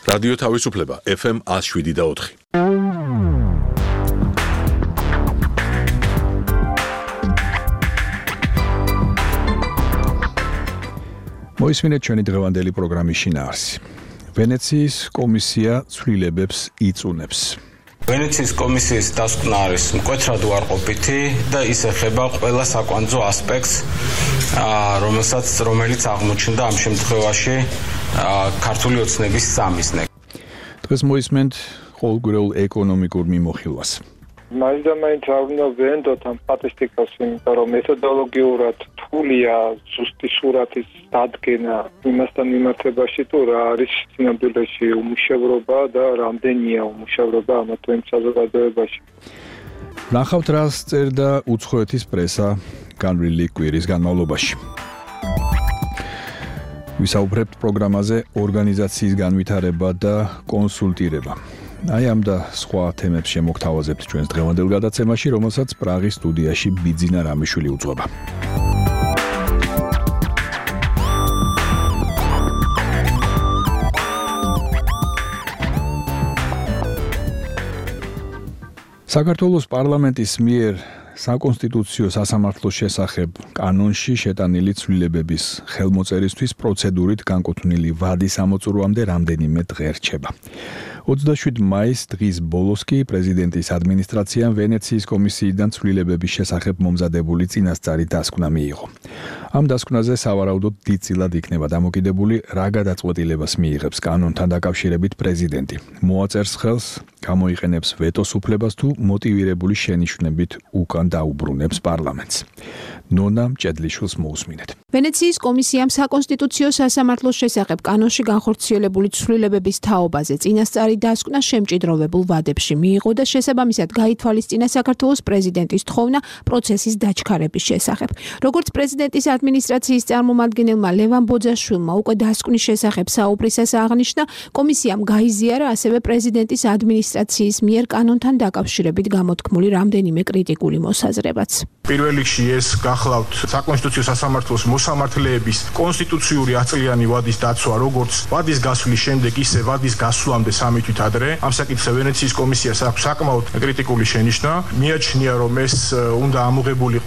რადიო თავისუფლება FM 107.4. მოისმინეთ ჩვენი დღევანდელი პროგრამის შინაარსი. ვენეციის კომისია ცვლილებებს იწუნებს. ვენეციის კომისიის დასკვნა არის მკვეთრად უარყოფითი და ის ეხება ყველა საკვანძო ასპექტს, რომელიც აღმოჩნდა ამ შემთხვევაში ქართული ოცნების სამიზნე. დღეს მოისმენთ ყოველგვარულ ეკონომიკურ მიმოხილვას. მაინც და მაინც არ უნდა ვენდოთ ამ სტატისტიკას, იმიტომ რომ მეთოდოლოგიურად რთულია ზუსტი სურათის დადგენა იმასთან მიმართებაში, თუ რა არის სინამდვილეში უმუშევრობა და რამდენია უმუშევრობა ამ თემის საზოგადოებაში. ნახავთ, რას წერდა უცხოეთის პრესა განვლილი კვირის განმავლობაში. ვისაუბრებთ პროგრამაზე ორგანიზაციის განვითარება და კონსულტირება. აი ამ და სხვა თემებს შემოგთავაზებთ ჩვენს დღევანდელ გადაცემაში, რომელსაც პრაღის სტუდიაში ბიძინა რამიშვილი უძღვება. საქართველოს პარლამენტის მიერ საკონსტიტუციო სასამართლოს შესახებ კანონში შეტანილი ცვლილებების ხელმოწერისთვის პროცედურით განკუთვნილი ვადის ამოწურვამდე რამდენიმე დღე რჩება. 27 მაისს დღის ბოლოს კი პრეზიდენტის ადმინისტრაციამ ვენეციის კომისიიდან ცვლილებების შესახებ მომზადებული წინასწარი დასკვნა მიიღო. ამ დასკვნაზე სავარაუდოდ დიდწილად იქნება დამოკიდებული, რა გადაწყვეტილებას მიიღებს კანონთან დაკავშირებით პრეზიდენტი. მოაწერს ხელს, გამოიყენებს ვეტოს უფლებას თუ მოტივირებული შენიშვნებით უკან დაუბრუნებს პარლამენტს. ნონა მჭედლიშვილს მოусმინეთ. ვენეციის კომისიამ საკონსტიტუციო სასამართლოს შესახებ კანონში განხორციელებული ცვლილებების თაობაზე წინასწარი დასკვნა შემჭიდროვებულ ვადებში მიიღო და შესაბამისად გაითვალისწინა საქართველოს პრეზიდენტის თხოვნა პროცესის დაჩქარების შესახებ. როგორც პრეზიდენტის ადმინისტრაციის წარმომადგენელმა ლევან ბოძაშვილმა უკვე დასკვნის შესახებ საუბრისას აღნიშნა, კომისიამ გაიზიარა ასევე პრეზიდენტის ადმინისტრაციის მიერ კანონთან დაკავშირებით გამოთქმული რამდენიმე კრიტიკული მოსაზრებაც. პირველ რიგში ეს გახლავთ საკონსტიტუციო სასამართლოს მოსამართლეების კონსტიტუციური ათწლიანი ვადის დაცვა, როგორც ვადის გასვლის შემდეგ, ისე ვადის გასვლამდე 3 თვით ადრე. ამ საკითხზე ვენეციის კომისიას აქვს საკმაოდ კრიტიკული შენიშვნა. მიაჩნია, რომ ეს უნდა ამოღებული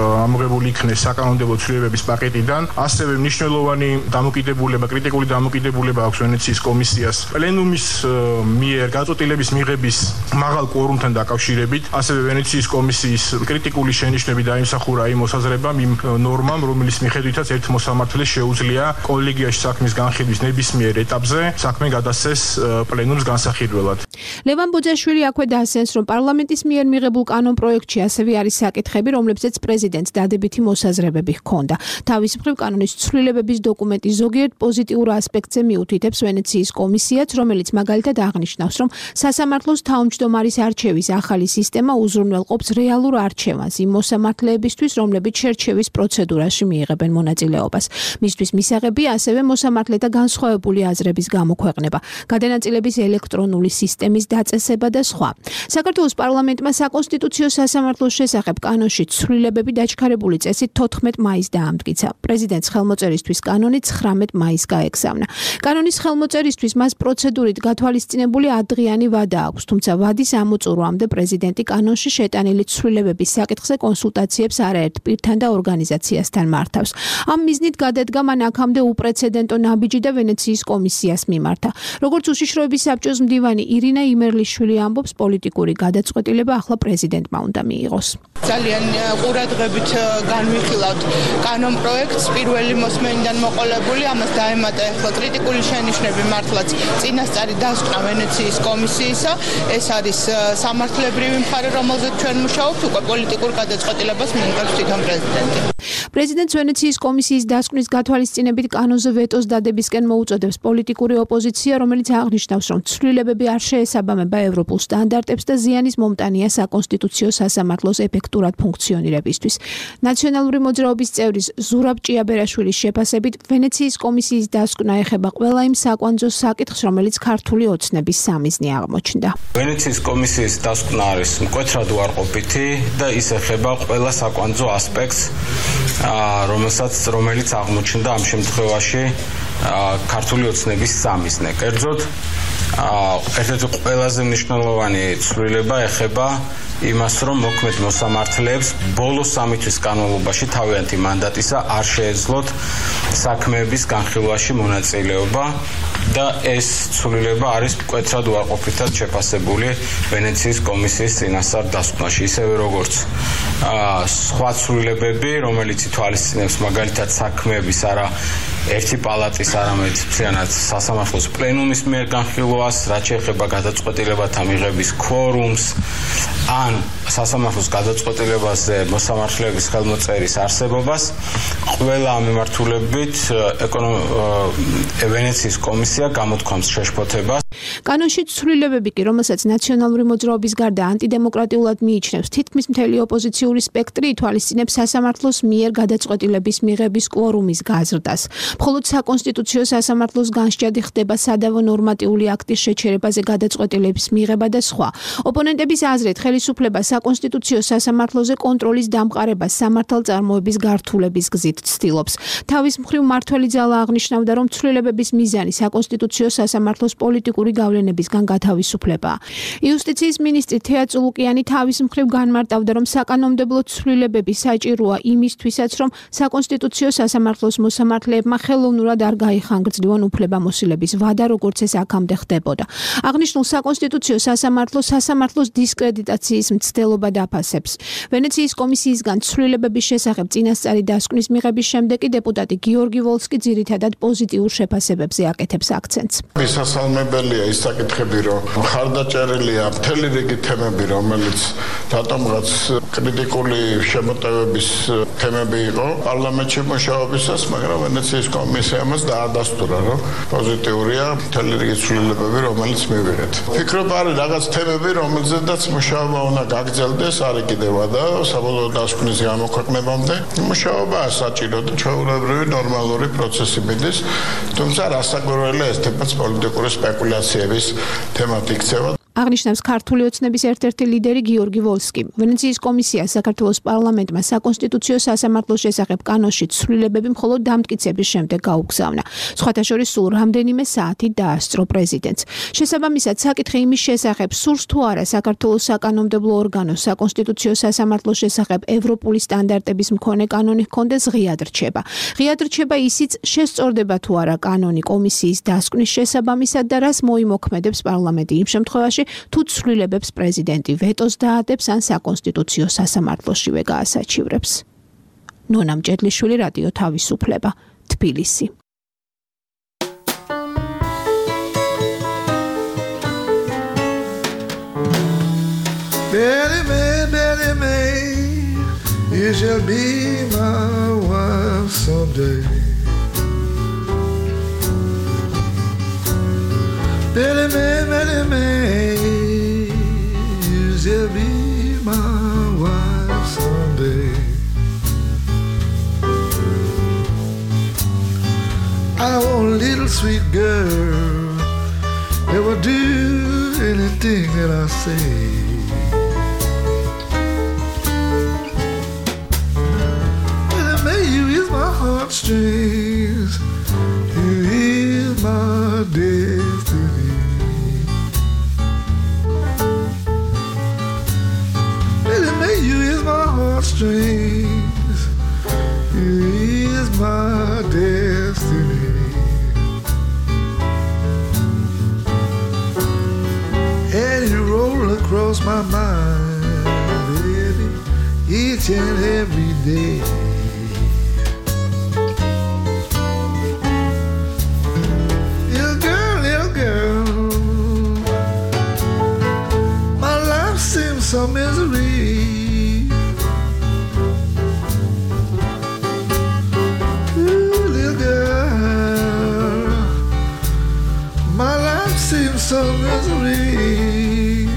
იქნეს საკანონმდებლო ცვლილებების პაკეტიდან. ასევე მნიშვნელოვანი კრიტიკული დამოკიდებულება აქვს ვენეციის კომისიას პლენუმის მიერ გაწყვეტილების მიღების მაღალ კვორუმთან დაკავშირებით. ასევე ვენეციის კომისიის კრიტიკული შენიშვნები დაიმსახურა იმ მოსაზრებამ, იმ ნორმამ, რომლის მიხედვითაც ერთ მოსამართლეს შეუძლია კოლეგიაში საქმის განხილვის ნებისმიერ ეტაპზე საქმე გადასცეს პლენუმს განსახილველად. ლევან ბოძაშვილი აქვე დაასვენს, რომ პარლამენტის მიერ მიღებულ კანონ პროექტში ასევე არის საკითხები, რომლებზეც პრეზიდენტს დადებითი მოსაზრებები ჰქონდა. თავის მხრივ კანონის ცვლილებების დოკუმენტი ზოგიერთ პოზიტიურ ასპექტზე მიუთითებს ვენეციის კომისიაც, რომელიც მაგალითად აღნიშნავს, რომ სასამართლოს თავმჯდომარის არჩევის ახალი სისტემა უზრუნველყოფს რეალურ არჩევანს იმ მოსამართლეებისთვის, რომლებიც შერჩევის პროცედურაში მიიღებენ მონაწილეობას. მისთვის მისაღებია ასევე მოსამართლეთა განსხვავებული აზრების გამოქვეყნება, გადანაწილების ელექტრონული სისტემის დაწესება და სხვა. საქართველოს პარლამენტმა საკონსტიტუციო სასამართლოს შესახებ კანონში ცვლილებები დაჩქარებული წესით 14 მაისს დაამტკიცა. პრეზიდენტს ხელმოწერისთვის კანონი 19 მაისს გაეგზავნა. კანონის ხელმოწერისთვის მას პროცედურით გათვალისწინებული ადრიანი ვადა აქვს, თუმცა ვადის ამოწურვამდე პრეზიდენტი კანონში შეტანილი ცვლილებების საკითხზე კონსულტაციებს არაერთ პირთან და ორგანიზაციასთან მართავს. ამ მიზნით გადადგა მან აქამდე უპრეცედენტო ნაბიჯი და ვენეციის კომისიას მიმართა. როგორც უშიშროების საბჭოს მდივანი ირინა იმერლიშვილი ამბობს, პოლიტიკური გადაწყვეტილება ახლა პრეზიდენტმა უნდა მიიღოს. ძალიან ყურადღებით განვიხილავთ კანონ პროექტს, პირველი მოსმენიდან მოყოლებული, ამას დაემატა ახლა კრიტიკული შენიშვნები მართლაც წინასწარი დასკვნა ვენეციის კომისიისა. ეს არის სამართლებრივი მხარე, რომელზეც ჩვენ მუშაობთ, უკვე პოლიტიკურ გადაწყვეტილებას მიიღებს თვითონ პრეზიდენტი. პრეზიდენტს ვენეციის კომისიის დასკვნის გათვალისწინებით კანონზე ვეტოს დადებისკენ მოუწოდებს პოლიტიკური ოპოზიცია, რომელიც აღნიშნავს, რომ ცვლილებები არ შეესაბამება ევროპულ სტანდარტებს და ზიანის მომტანია საკონსტიტუციო სასამართლოს ეფექტურად ფუნქციონირებისთვის. ნაციონალური მოძრაობის წევრის ზურაბ ჭიაბერაშვილის შეფასებით, ვენეციის კომისიის დასკვნა ეხება ყველა იმ საკვანძო საკითხს, რომელიც ქართული ოცნების სამიზნე აღმოჩნდა. ვენეციის კომისიის დასკვნა არის მკვეთრად უარყოფითი და ის ეხება ყველა საკვანძო ასპექტს, რომელიც აღმოჩნდა ამ შემთხვევაში ქართული ოცნების სამიზნე. კერძოდ ერთ-ერთი ყველაზე მნიშვნელოვანი ცვლილება ეხება იმას, რომ მოქმედ მოსამართლეებს ბოლოს 3 თვის განმავლობაში თავიანთი მანდატისა არ შეეძლოთ საქმეების განხილვაში მონაწილეობა და ეს ცვლილება არის მკვეთრად უარყოფითად შეფასებული ვენეციის კომისიის წინასწარ დასკვნაში, ისევე როგორც სხვა ცვლილებები, რომელიც ითვალისწინებს მაგალითად საქმეების არა ერთი პალატის, არამედ მთლიანად სასამართლოს პლენუმის მიერ განხილვას, რაც შეეხება გადაწყვეტილებათა მიღების kvórums, ან სასამართლოს გადაწყვეტილებაზე მოსამართლეების ხელმოწერის არსებობას, ყველა მიმართულებით ვენეციის კომისია გამოთქვამს შეშფოთებას. კანონში ცვლილებები კი, რომელსაც ნაციონალური მოძრაობის გარდა ანტიდემოკრატიულად მიიჩნევს, თითქმის მთელი ოპოზიციური სპექტრი ითვალისწინებს სასამართლოს მიერ გადაწყვეტილების მიღების კვორუმის გაზრდას. მხოლოდ საკონსტიტუციო სასამართლოს განსჯადი ხდება სადავო ნორმატიული აქტის შეჩერებაზე გადაწყვეტილების მიღება და სხვა. ოპონენტების აზრით, ხელისუფლება საკონსტიტუციო სასამართლოზე კონტროლის დამყარებას სამართალწარმოების გართულების გზით ცდილობს. თავის მხრივ მმართველი ძალა აღნიშნავდა, რომ ცვლილებების მიზანი საკონსტიტუციო სასამართლოს პოლიტიკური გავლენებისგან გათავისუფლებაა. იუსტიციის მინისტრი თეა წულუკიანი თავის მხრივ განმარტავდა, რომ საკანონმდებლო ცვლილებები საჭიროა იმისთვისაც, რომ საკონსტიტუციო სასამართლოს მოსამართლეებმა ხელოვნურად არ გაიხანგრძლივონ უფლებამოსილების ვადა, როგორც ეს აქამდე ხდებოდა. აღნიშნულ საკონსტიტუციო სასამართლოს დისკრედიტაციის მცდელობა დაფასებს. ვენეციის კომისიისგან ცვლილებების შესახებ წინასწარი დასკვნის მიღების შემდეგ კი დეპუტატი გიორგი ვოლსკი ძირითადად პოზიტიურ შეფასებებზე აკეთებს აქცენტს. მისასალმებელია ის საკითხები, რომ ხარდაჭერილია მთელი რიგი თემები, რომელიც რატომღაც კრიტიკული შემოტევების თემები იყო პარლამენტში მუშაობისას, მაგრამ ვენეციის კომისიამაც დაადასტურა, რომ პოზიტიურია მთელი რიგი ცვლილებები, რომელიც მივიღეთ. ფიქრობ, არის რაღაც თემები, რომელზედაც მუშაობა უნდა გაგრძელდეს, არის კიდევა და საბოლოო დასკვნის გამოქვეყნებამდე მუშაობაა საჭირო და ჩვეულებრივი ნორმალური პროცესი მიდის, თუმცა რასაკვირველია ეს თემაც პოლიტიკური სპეკულაციების თემად იქცევა. აღნიშნავს ქართული ოცნების ერთ-ერთი ლიდერი გიორგი ვოლსკი. ვენეციის კომისია საქართველოს პარლამენტმა საკონსტიტუციო სასამართლოს შესახებ კანონში ცვლილებები მხოლოდ დამტკიცების შემდეგ გაუგზავნა. სხვათა შორის სულ რამდენიმე საათი დაასწრო პრეზიდენტს. შესაბამისად, საკითხი იმის შესახებ, სურს თუ არა საქართველოს საკანონმდებლო ორგანოს საკონსტიტუციო სასამართლოს შესახებ ევროპული სტანდარტების მქონე კანონი ჰქონდეს, ღიად რჩება. ღიად რჩება ისიც, შესწორდება თუ არა კანონი კომისიის დასკვნის შესაბამისად და რას მოიმოქმედებს პარლამენტი იმ შემთხვევაში, თუ ცვლილებებს პრეზიდენტი ვეტოს დაადებს ან საკონსტიტუციო სასამართლოშივე გაასაჩივრებს. ნონა მჭედლიშვილი, რადიო თავისუფლება, თბილისი. Betty May, you shall be my wife someday. Betty May, you shall be my wife someday. I want a little sweet girl that will do anything that I say. Betty May, you is my heartstrings, you is my destiny. You is my heartstrings, you is my destiny. And you roll across my mind, baby, each and every day. Little girl, my life seems so misery. So misery.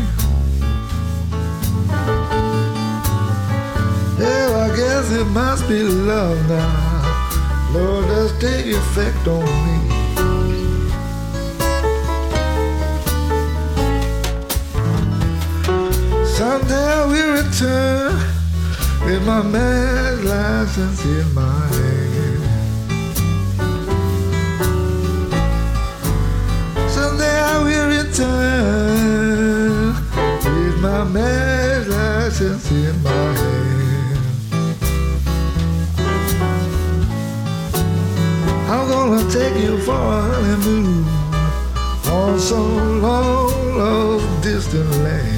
Well, I guess it must be love now. Lord, let's take effect on me. Someday we return with my marriage license in my hand. Someday I will return in my hand. I'm gonna take you for a honeymoon on some long, long distant land.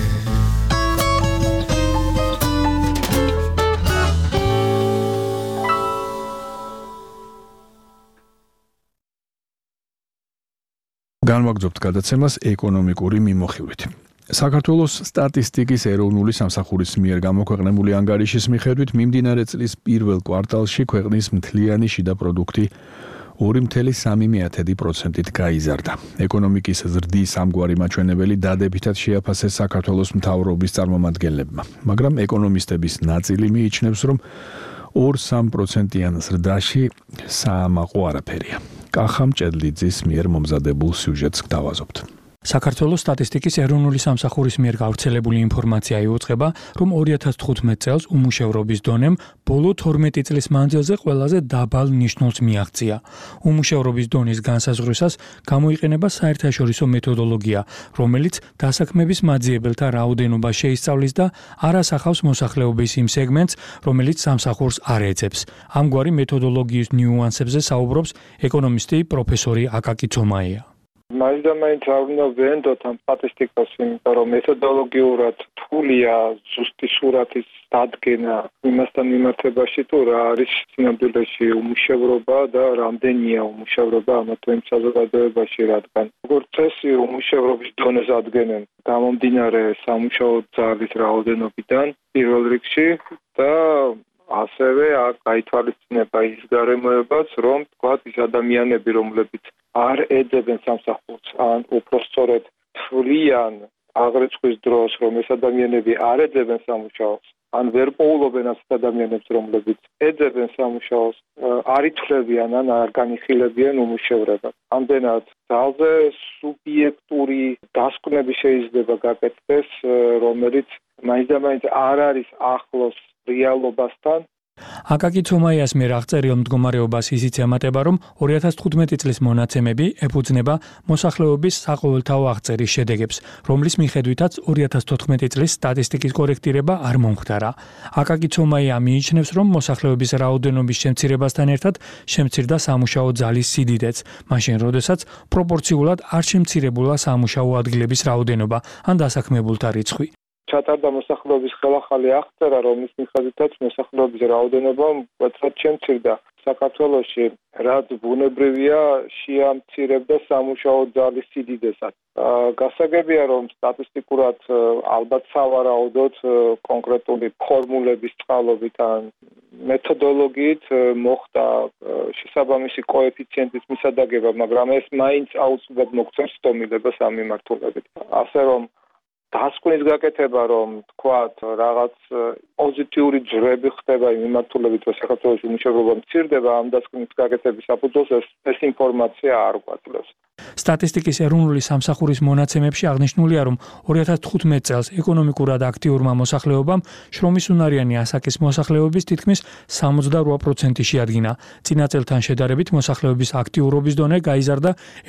განვაგრძობთ გადაცემას ეკონომიკური მიმოხილვით. საქართველოს სტატისტიკის ეროვნული სამსახურის მიერ გამოქვეყნებული ანგარიშის მიხედვით მიმდინარე წლის პირველ კვარტალში ქვეყნის მთლიანი შიდა პროდუქტი 2.3%-ით გაიზარდა. ეკონომიკის ზრდის ამგვარი მაჩვენებელი დადებითად შეაფასეს საქართველოს მთავრობის წარმომადგენლებმა, მაგრამ ეკონომისტების ნაწილი მიიჩნევს, რომ 2-3%-იან ზრდაში საამაყო არაფერია. კახა მჭედლიძის მიერ მომზადებულ სიუჟეტს გავაზობთ. საქართველოს სტატისტიკის ეროვნული სამსახურის მიერ გავრცელებული ინფორმაცია იუწყება, რომ 2015 წელს უმუშევრობის დონემ ბოლო 12 წლის მანძილზე ყველაზე დაბალ ნიშნულს მიაღწია. უმუშევრობის დონის განსაზღვრისას გამოიყენება საერთაშორისო მეთოდოლოგია, რომელიც დასაქმების მაძიებელთა რაოდენობას შეისწავლის და არ ასახავს მოსახლეობის იმ სეგმენტს, რომელიც სამსახურს არ ეძებს. ამგვარი მეთოდოლოგიის ნიუანსებზე საუბრობს ეკონომისტი პროფესორი აკაკი ცომაია. მაინც არ უნდა ვენდოთ ამ სტატისტიკას, იმიტომ რომ მეთოდოლოგიურად რთულია ზუსტი სურათის დადგენა იმასთან მიმართებაში, თუ რა არის სინამდვილეში უმუშევრობა და რამდენია უმუშევრობა ამა თუ იმ საზოგადოებაში, რადგან როგორც წესი უმუშევრობის დონეს ადგენენ გამომდინარე სამუშაო ძალის რაოდენობიდან პირველ რიგში და ასევე გაითვალისწინება ის გარემოებაც, რომ თქვათ ის ადამიანები, რომლებიც არ ეძებენ სამსახურს, ან უпростоრედ თვლიან აღრიცხვის დროს, რომ ეს ადამიანები არ ეძებენ სამუშაოს, ან ვერ პოულობენ ასეთ ადამიანებს, რომლებიც ეძებენ სამუშაოს, არ ითვლებიან ან არ განიხილებიან უმუშევრობას. ამდენად ძალზე სუბიექტური დასკვნები შეიძლება გაკეთდეს, რომელიც მაინც არ არის ახლოს რეალობასთან. აკაკი ცომაიას მიერ აღწერილ მდგომარეობას ისიც ემატება, რომ 2015 წლის მონაცემები ეფუძნება მოსახლეობის საყოველთაო აღწერის შედეგებს, რომლის მიხედვითაც 2014 წლის სტატისტიკის კორექტირება არ მომხდარა. აკაკი ცომაია მიიჩნევს, რომ მოსახლეობის რაოდენობის შემცირებასთან ერთად შემცირდა სამუშაო ძალის სიდიდეც, მაშინ როდესაც პროპორციულად არ შემცირებულა სამუშაო ადგილების რაოდენობა ან დასაქმებულთა რიცხვი. ჩატარდა მოსახლეობის ხელახალი აღწერა, რომლის მიხედვითაც მოსახლეობის რაოდენობა მკვეთრად შემცირდა. საქართველოში, რაც ბუნებრივია, შეამცირებდა სამუშაო ძალის სიდიდესაც. გასაგებია, რომ სტატისტიკურად ალბათ სავარაუდოდ კონკრეტული ფორმულების წყალობით ან მეთოდოლოგიით მოხდა შესაბამისი კოეფიციენტის მისადაგება, მაგრამ ეს მაინც აუცილებლად მოგცემს სტომილებას ამ მიმართულებით. ასე რომ დასკვნის გაკეთება, რომ თქვათ რაღაც პოზიტიური ძრები ხდება იმ მიმართულებით, რომ საქართველოს უმუშევრობა მცირდება, ამ დასკვნის გაკეთების საფუძველს ეს ინფორმაცია არ გვაძლევს. სტატისტიკის ეროვნული სამსახურის მონაცემებში აღნიშნულია, რომ 2015 წელს ეკონომიკურად აქტიურმა მოსახლეობამ შრომის უნარიანი ასაკის მოსახლეობის თითქმის 68% შეადგინა. წინა წელთან შედარებით მოსახლეობის აქტიურობის დონე გაიზარდა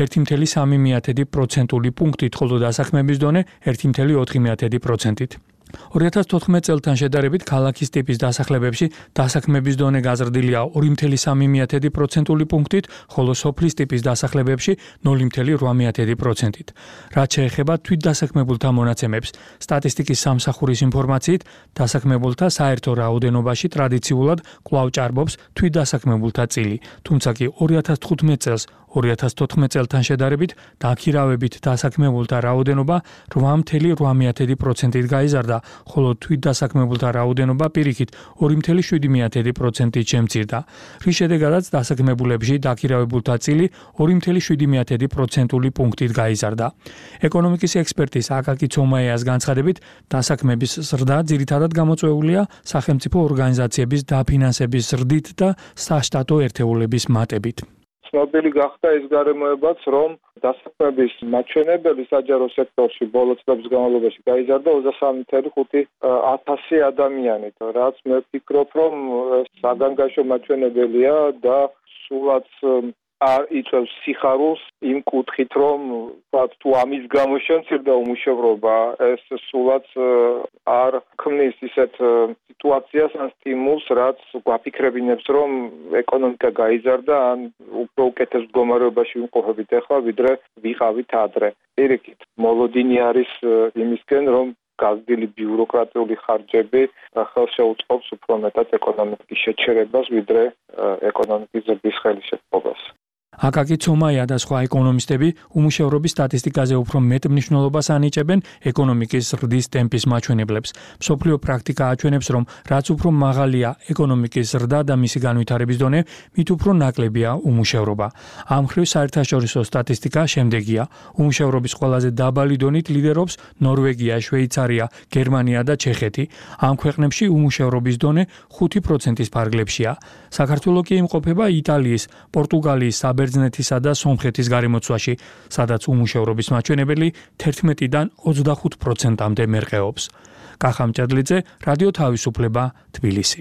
1.3% პუნქტით, ხოლო დასაქმების დონე 1.4%-ით. 2014 წელთან შედარებით ქალაქის ტიპის დასახლებებში დასაქმების დონე გაზრდილია 2.3% პუნქტით, ხოლო სოფლის ტიპის დასახლებებში 0.8%-ით. რაც შეეხება თვითდასაქმებულთა მონაცემებს, სტატისტიკის სამსახურის ინფორმაციით, დასაქმებულთა საერთო რაოდენობაში ტრადიციულად კვლავ ჭარბობს თვითდასაქმებულთა წილი, თუმცა კი 2015 წელს 2014 წელთან შედარებით დაქირავებით დასაქმებულთა რაოდენობა 8.8%-ით გაიზარდა, ხოლო თვითდასაქმებულთა რაოდენობა პირიქით 2.7%-ით შემცირდა. რის შედეგადაც დასაქმებულებში დაქირავებულთა წილი 2.7% პუნქტით გაიზარდა. ეკონომიკის ექსპერტის აკაკი ცომაიას განცხადებით, დასაქმების ზრდა ძირითადად გამოწვეულია სახელმწიფო ორგანიზაციების დაფინანსების ზრდით და საშტატო ერთეულების მატებით. ცნობილი გახდა ის გარემოებაც, რომ დასაქმების მაჩვენებელი საჯარო სექტორში ბოლო წლების განმავლობაში გაიზარდა 23.500 ადამიანით, რაც მე ვფიქრობ, რომ საგანგაშო მაჩვენებელია და სულაც არ იწევს სიხარულს იმ კუთხით, რომ თუ ამის გამო შემცირდა უმუშევრობა, ეს სულაც არ ქმნის ისეთ სიტუაციას ან სტიმულს, რაც გვაფიქრებინებს, რომ ეკონომიკა გაიზარდა ან უფრო უკეთეს მდგომარეობაში ვიმყოფებით ახლა, ვიდრე ვიყავით ადრე. პირიქით, მოლოდინი არის იმისკენ, რომ გაზრდილი ბიუროკრატიული ხარჯები ხელს შეუწყობს უფრო მეტად ეკონომიკის შეჩერებას, ვიდრე ეკონომიკის ზრდის ხელისშეწყობას. აკაკი ცომაია და სხვა ეკონომისტები უმუშევრობის სტატისტიკაზე უფრო მეტ მნიშვნელობას ანიჭებენ ეკონომიკის ზრდის ტემპის მაჩვენებლებს. მსოფლიო პრაქტიკა აჩვენებს, რომ რაც უფრო მაღალია ეკონომიკის ზრდა და მისი განვითარების დონე, მით უფრო ნაკლებია უმუშევრობა. ამ მხრივ საერთაშორისო სტატისტიკა შემდეგია. უმუშევრობის ყველაზე დაბალი დონით ლიდერობს ნორვეგია, შვეიცარია, გერმანია და ჩეხეთი. ამ ქვეყნებში უმუშევრობის დონე 5%-ის ფარგლებშია. საქართველოს კი იმყოფება იტალიის, პორტუგალიის, საბერძნეთისა და სომხეთის გარემოცვაში, სადაც უმუშევრობის მაჩვენებელი 11-დან 25%-მდე მერყეობს. კახა მჭედლიძე, რადიო თავისუფლება, თბილისი.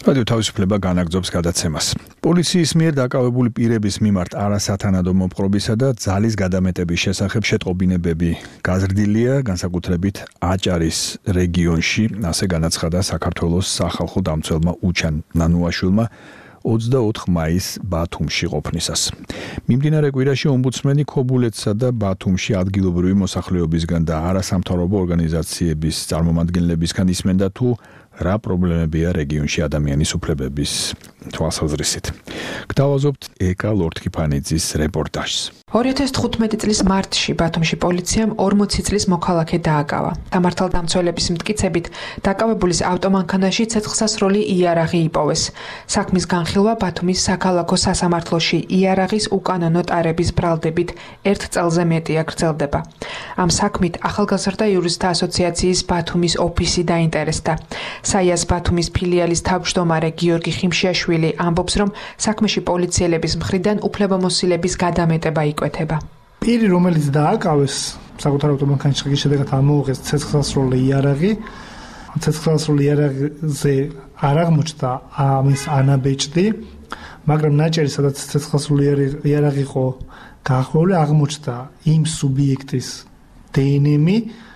რადიო თავისუფლება განაგრძობს გადაცემას. პოლიციის მიერ დაკავებული პირების მიმართ არასათანადო მოპყრობისა და ძალის გადამეტების შესახებ შეტყობინებები გაზრდილია, განსაკუთრებით აჭარის რეგიონში, ასე განაცხადა საქართველოს სახალხო დამცველმა უჩან ნანუაშვილმა 24 მაისს ბათუმში ყოფნისას. მიმდინარე კვირაში ომბუდსმენი ქობულეთსა და ბათუმში ადგილობრივი მოსახლეობისგან და არასამთავრობო ორგანიზაციების წარმომადგენლებისგან ისმენდა თუ რა პრობლემებია რეგიონში ადამიანის უფლებების თვალსაზრისით. გთავაზობთ ეკა ლორთქიფანიძის რეპორტაჟს. 2015 წლის მარტში ბათუმში პოლიციამ 40 წლის მოქალაქე დააკავა. სამართალდამცველების მტკიცებით, დაკავებულის ავტომანქანაში ცეცხლსასროლი იარაღი იპოვეს. საქმის განხილვა ბათუმის საქალაქო სასამართლოში იარაღის უკანონო ტარების ბრალდებით 1 წელზე მეტია გრძელდება. ამ საქმით ახალგაზრდა იურისტთა ასოციაციის ბათუმის ოფისი დაინტერესდა. საიას ბათუმის ფილიალის თავმჯდომარე გიორგი ხიმშიაშვილი ამბობს, რომ საქმეში პოლიციელების მხრიდან უფლებამოსილების გადამეტება იკვეთება. პირი, რომელიც დააკავეს საკუთარ ავტომანქანაში შედეგად ამოუღეს ცეცხლსასროლი იარაღი, ცეცხლსასროლი იარაღზე არ აღმოჩნდა ამის ანაბეჭდი, მაგრამ ნაჭერი, სადაც ცეცხლსასროლი იარაღი იყო გაახვეული, აღმოჩნდა იმ სუბიექტის დნმ-ი,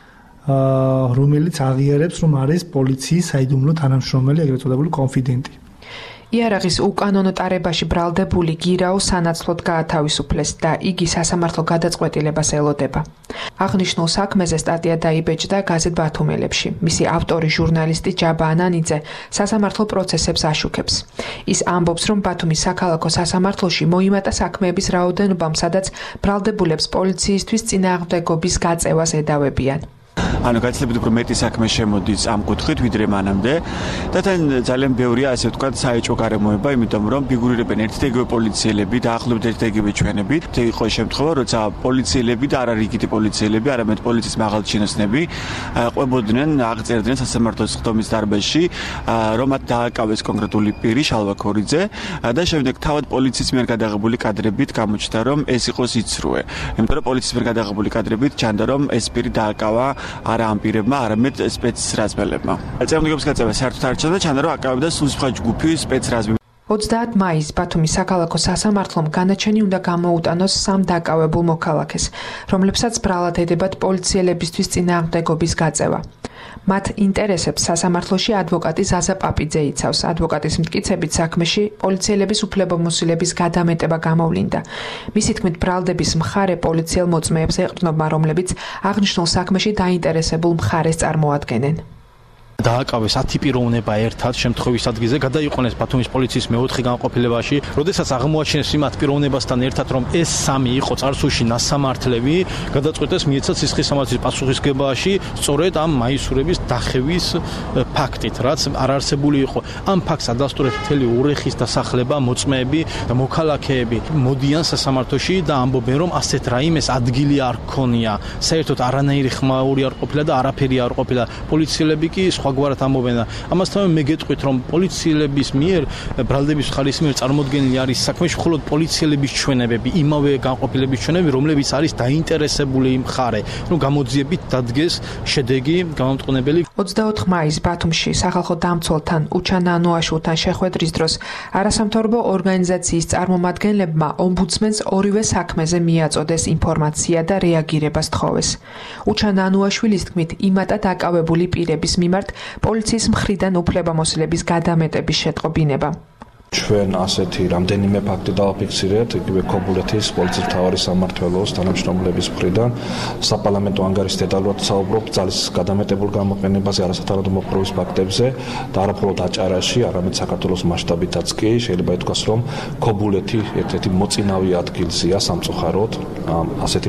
რომელიც აღიარებს, რომ არის პოლიციის საიდუმლო თანამშრომელი, ეგრეთ წოდებული კონფიდენტი. იარაღის უკანონო ტარებაში ბრალდებული გირაო სანაცვლოდ გაათავისუფლეს და იგი სასამართლო გადაწყვეტილებას ელოდება. აღნიშნულ საქმეზე სტატია დაიბეჭდა გაზეთ ბათუმელებში. მისი ავტორი ჟურნალისტი ჯაბა ანანიძე სასამართლო პროცესებს აშუქებს. ის ამბობს, რომ ბათუმის საქალაქო სასამართლოში მოიმატა საქმეების რაოდენობამ, სადაც ბრალდებულებს პოლიციისთვის წინააღმდეგობის გაწევას ედავებიან. ანუ გაცილებით უფრო მეტი საქმე შემოდის ამ კუთხით ვიდრე მანამდე და თან ძალიან ბევრია ასე ვთქვათ საეჭვო გარემოება, იმიტომ რომ ფიგურირებენ ერთდაგებე პოლიციელები და ახლობთ ერთდაგებე ჩვენები. იყო შემთხვევა, როცა პოლიციელები და არა რიგითი პოლიციელები, არამედ პოლიციის მაღალჩინოსნები ყვებოდნენ, აღწერდნენ სასამართლოს ხდომის დარბაზში, რომ მათ დააკავეს კონკრეტული პირი შალვა ქორიძე და შემდეგ თავად პოლიციის მიერ გადაღებული კადრებით გამოჩნდა, რომ ეს იყო სიცრუე. იმიტომ რომ პოლიციის მიერ გადაღებული კადრებით ჩანდა, რომ ეს პირი დააკავა არა ამ პირებმა, არამედ სპეცრაზმელებმა. წევნიგობის გაწევა საერთოდ არ ჩანდა, ჩანდა რომ აკავებდა სულ სხვა ჯგუფი სპეცრაზმები. 30 მაისს ბათუმის საქალაქო სასამართლომ განაჩენი უნდა გამოუტანოს 3 დაკავებულ მოქალაქეს, რომლებსაც ბრალად ედებათ პოლიციელებისთვის წინააღმდეგობის გაწევა. მათ ინტერესებს სასამართლოში ადვოკატი ზაზა პაპიძე იცავს. ადვოკატის მტკიცებით საქმეში პოლიციელების უფლებამოსილების გადამეტება გამოვლინდა. მისი თქმით, ბრალდების მხარე პოლიციელ მოწმეებს ეყრდნობა, რომლებიც აღნიშნულ საქმეში დაინტერესებულ მხარეს წარმოადგენენ. დააკავეს 10 პიროვნება ერთად შემთხვევის ადგილზე, გადაიყვანეს ბათუმის პოლიციის მეოთხე განყოფილებაში, როდესაც აღმოაჩინეს იმ 10 პიროვნებასთან ერთად, რომ ეს 3 იყო წარსულში ნასამართლები, გადაწყვეტეს მიეცათ სისხლის სამართლის პასუხისმგებაში სწორედ ამ მაისურების დახევის ფაქტით, რაც არ არსებული იყო. ამ ფაქტს ადასტურებს მთელი ურეხის დასახლება, მოწმეები და მოქალაქეები მოდიან სასამართლოში და ამბობენ, რომ ასეთ რაიმეს ადგილი არ ქონია. საერთოდ არანაირი ხმაური არ ყოფილა და არაფერი არ ყოფილა. პოლიციელები კი სხვაგვარად ამბობენ. ამასთანავე მე გეტყვით, რომ პოლიციელების მიერ, ბრალდების მხარის მიერ წარმოდგენილი არის საქმეში მხოლოდ პოლიციელების ჩვენებები, იმავე განყოფილების ჩვენები, რომლებიც არის დაინტერესებული მხარე, რომ გამოძიებით დადგეს შედეგი გამამტყუნებელი. 24 მაისს ბათუმში სახალხო დამცველთან უჩან ნანუაშვილთან შეხვედრის დროს არასამთავრობო ორგანიზაციის წარმომადგენლებმა ომბუდსმენს ორივე საქმეზე მიაწოდეს ინფორმაცია და რეაგირება სთხოვეს. უჩან ნანუაშვილის თქმით, იმატა დაკავებული პირების მიმართ პოლიციის მხრიდან უფლებამოსილების გადამეტების შეტყობინება. ჩვენ ასეთი რამდენიმე ფაქტი დავაფიქსირეთ, იგივე ქობულეთის პოლიციის მთავარი სამმართველოს თანამშრომლების მხრიდან საპარლამენტო ანგარიშს დეტალურად საუბრობ ძალის გადამეტებულ გამოყენებაზე, არასათანადო მოპყრობის ფაქტებზე და არა მხოლოდ აჭარაში, არამედ საქართველოს მასშტაბითაც კი შეიძლება ითქვას, რომ ქობულეთი ერთ-ერთი მოწინავე ადგილზეა სამწუხაროდ ასეთი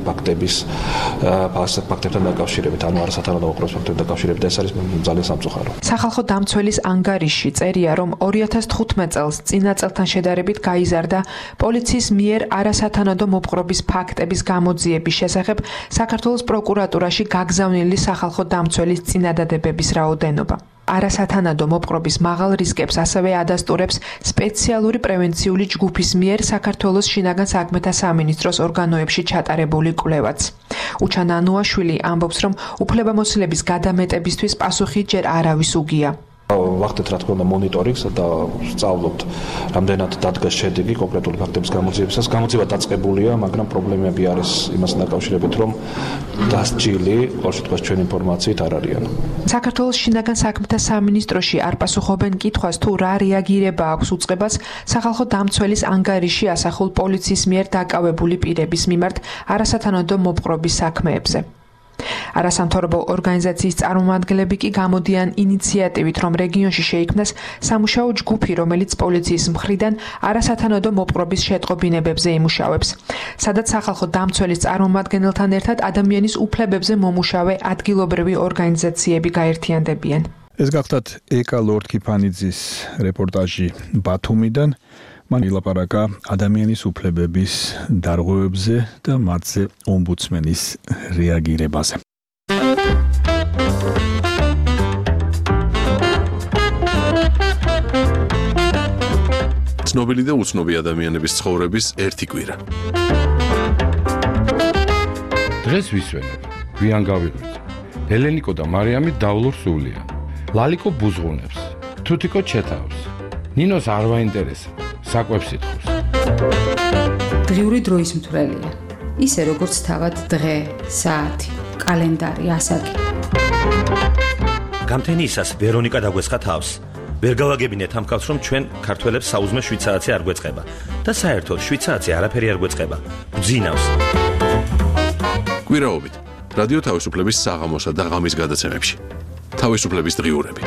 ფაქტებთან დაკავშირებით, ანუ არასათანადო მოპყრობის ფაქტებთან დაკავშირებით და ეს არის ძალიან სამწუხარო. სახალხო დამცველის ანგარიშში წერია, რომ 2015 წელს წინა წელთან შედარებით გაიზარდა პოლიციის მიერ არასათანადო მოპყრობის ფაქტების გამოძიების შესახებ საქართველოს პროკურატურაში გაგზავნილი სახალხო დამცველის წინადადებების რაოდენობა. არასათანადო მოპყრობის მაღალ რისკებს ასევე ადასტურებს სპეციალური პრევენციული ჯგუფის მიერ საქართველოს შინაგან საქმეთა სამინისტროს ორგანოებში ჩატარებული კვლევაც. უჩან ნანუაშვილი ამბობს, რომ უფლებამოსილების გადამეტებისთვის პასუხი ჯერ არავის უგია. ვახდეთ რა თქმა უნდა მონიტორინგს და სწავლობთ რამდენად დადგა შედეგი კონკრეტული ფაქტების გამოძიებისას. გამოძიება დაწყებულია, მაგრამ პრობლემები არის იმასთან დაკავშირებით, რომ დასჯილი ყოველ შემთხვევაში ჩვენ ინფორმაციით არ არიან. საქართველოს შინაგან საქმეთა სამინისტროში არ პასუხობენ კითხვას თუ რა რეაგირება აქვს უწყებას სახალხო დამცველის ანგარიში ასახულ პოლიციის მიერ დაკავებული პირების მიმართ არასათანადო მოპყრობის საქმეებზე. არასამთავრობო ორგანიზაციის წარმომადგენლები კი გამოდიან ინიციატივით, რომ რეგიონში შეიქმნას სამუშაო ჯგუფი, რომელიც პოლიციის მხრიდან არასათანადო მოპყრობის შეტყობინებებზე იმუშავებს, სადაც სახალხო დამცველის წარმომადგენელთან ერთად ადამიანის უფლებებზე მომუშავე ადგილობრივი ორგანიზაციები გაერთიანდებიან. ეს გახლავთ ეკა ლორდ-კიფანიძის რეპორტაჟი ბათუმიდან. მან ილაპარაკა ადამიანის უფლებების დარღვევებზე და მათზე ომბუდსმენის რეაგირებაზე. ცნობილი და უცნობი ადამიანების ცხოვრების ერთი კვირა. დღეს ვისვენებ, გვიან გავიღვიძე. ელენიკო და მარიამი დავლურ სულიან. ლალიკო ბუზღუნებს, თუთიკო ჩეთავს. ნინოს არ ვაინტერესებს. საკვებს ითხოვს. დღიური დროის მთვრელია. ისე როგორც თავად დღე, საათი, კალენდარი, ასაკი. გამთენიისას ვერონიკა დაგვესხა თავს. ვერ გავაგებინეთ ამ ხალხს, რომ ჩვენ ქართველებს საუზმე 7 საათი არ გვეწყება და საერთოდ 7 საათი არაფერი არ გვეწყება. გძინავს. კვირაობით რადიო თავისუფლების საღამოსა და ღამის გადაცემებში. თავისუფლების დღიურები.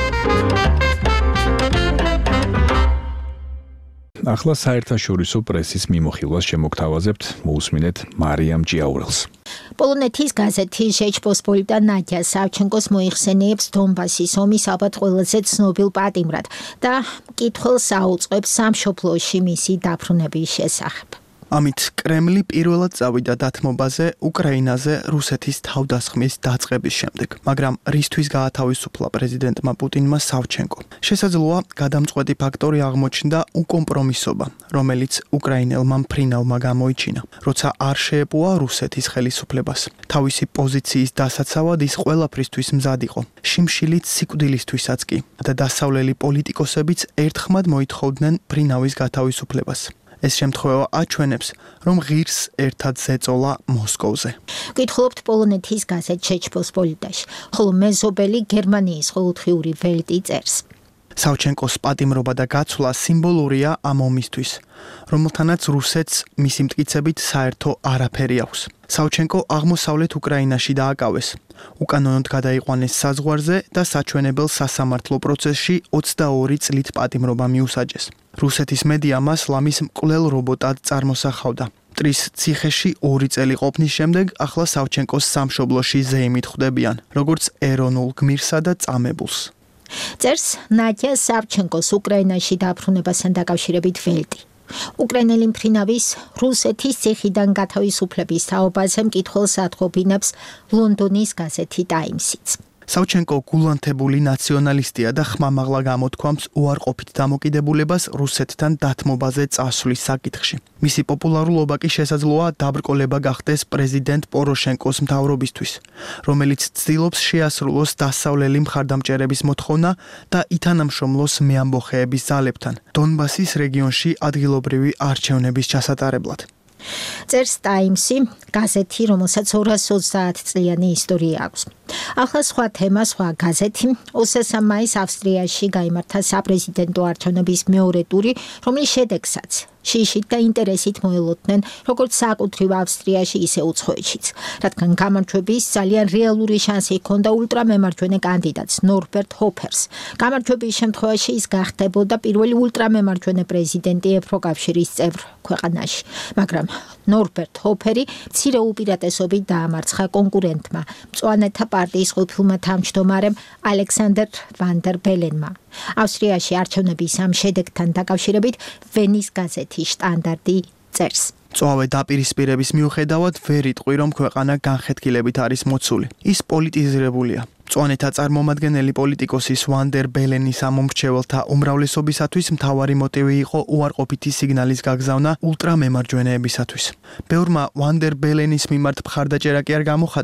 ახლა საერთაშორისო პრესის მიმოხილვას შემოგთავაზებთ, მოусმინეთ მარიამ ჭიაურელს. პოლონეთის გაზეთი ჟეჩპოსპოლიტა ნადია სავჩენკოს მოიხსენიებს დონბასის ომის ალბათ ყველაზე ცნობილ პატიმრად და მკითხველს აუწყებს სამშობლოში მისი დაბრუნების შესახებ. ამით კრემლი პირველად წავიდა დათმობაზე უკრაინაზე რუსეთის თავდასხმის დაწყების შემდეგ, მაგრამ რისთვის გაათავისუფლა პრეზიდენტმა პუტინმა სავჩენკო. შესაძლოა გადამწყვეტი ფაქტორი აღმოჩნდა უკომპრომისობა, რომელიც უკრაინელმა მფრინავმა გამოიჩინა, როცა არ შეეპოვა რუსეთის ხელისუფლებას. თავისი პოზიციის დასაცავად ის ყველაფრისთვის მზად იყო, შიმშილით სიკვდილისთვისაც კი და დასავლელი პოლიტიკოსებიც ერთხმად მოითხოვდნენ მფრინავის გათავისუფლებას. ეს შემთხვევა აჩვენებს, რომ ღირს ერთად ზეწოლა მოსკოვზე. ვკითხულობთ პოლონეთის გაზეთ ჟეჩპოსპოლიტაში, ხოლო მეზობელი გერმანიის ყოველდღიური ველტი წერს. სავჩენკოს პატიმრობა და გაცვლა სიმბოლურია ამ ომისთვის, რომელთანაც რუსეთს მისი მტკიცებით საერთო არაფერი აქვს. სავჩენკო აღმოსავლეთ უკრაინაში დააკავეს. უკანონოდ გადაიყვანეს საზღვარზე და საჩვენებელ სასამართლო პროცესში 22 წლით პატიმრობა მიუსაჯეს. რუსეთის მედია მას ლამის მკვლელ რობოტად წარმოსახავდა. მტრის ციხეში 2 წელი ყოფნის შემდეგ ახლა სავჩენკოს სამშობლოში ზეიმით ხვდებიან, როგორც ეროვნულ გმირსა და წამებულს. წერს ნადია სავჩენკოს უკრაინაში დაბრუნებასთან დაკავშირებით ველტი. უკრაინელი მფრინავის რუსეთის ციხიდან გათავისუფლების თაობაზე მკითხველს ატყობინებს ლონდონის გაზეთი ტაიმსიც. სავჩენკო გულანთებული ნაციონალისტია და ხმამაღლა გამოთქვამს უარყოფით დამოკიდებულებას რუსეთთან დათმობაზე წასვლის საკითხში. მისი პოპულარულობა კი შესაძლოა დაბრკოლება გახდეს პრეზიდენტ პოროშენკოს მთავრობისთვის, რომელიც ცდილობს შეასრულოს დასავლელი მხარდამჭერების მოთხოვნა და ითანამშრომლოს მეამბოხეების ძალებთან დონბასის რეგიონში ადგილობრივი არჩევნების ჩასატარებლად. წერს ტაიმსი, გაზეთი, რომელსაც 230 წლიანი ისტორია აქვს. ახლა სხვა თემა, სხვა გაზეთი. 23 მაისს ავსტრიაში გაიმართა საპრეზიდენტო არჩევნების მეორე ტური, რომლის შედეგსაც შიშით და ინტერესით მოელოდნენ როგორც საკუთრივ ავსტრიაში, ისე უცხოეთშიც. რადგან გამარჯვების ძალიან რეალური შანსი ჰქონდა ულტრამემარჯვენე კანდიდატს ნორბერტ ჰოფერს. გამარჯვების შემთხვევაში ის გახდებოდა პირველი ულტრამემარჯვენე პრეზიდენტი ევროკავშირის წევრ ქვეყანაში. მაგრამ ნორბერტ ჰოფერი მცირე უპირატესობით დაამარცხა კონკურენტმა, მწვანეთა პარტიის ყოფილმა თავმჯდომარემ ალექსანდერ ვან დერ ბელენმა. ავსტრიაში არჩევნების ამ შედეგთან დაკავშირებით ვენის გაზეთი შტანდარტი წერს. წვავე დაპირისპირების მიუხედავად ვერ იტყვი, რომ ქვეყანა განხეთქილებით არის მოცული. ის პოლიტიზირებულია. მწვანეთა წარმომადგენელი პოლიტიკოსის ვან დერ ბელენის ამომრჩეველთა უმრავლესობისათვის მთავარი მოტივი იყო უარყოფითი სიგნალის გაგზავნა ულტრამემარჯვენეებისათვის. ბევრმა ვან დერ ბელენის მიმართ მხარდაჭერა კი არ გამოხატა,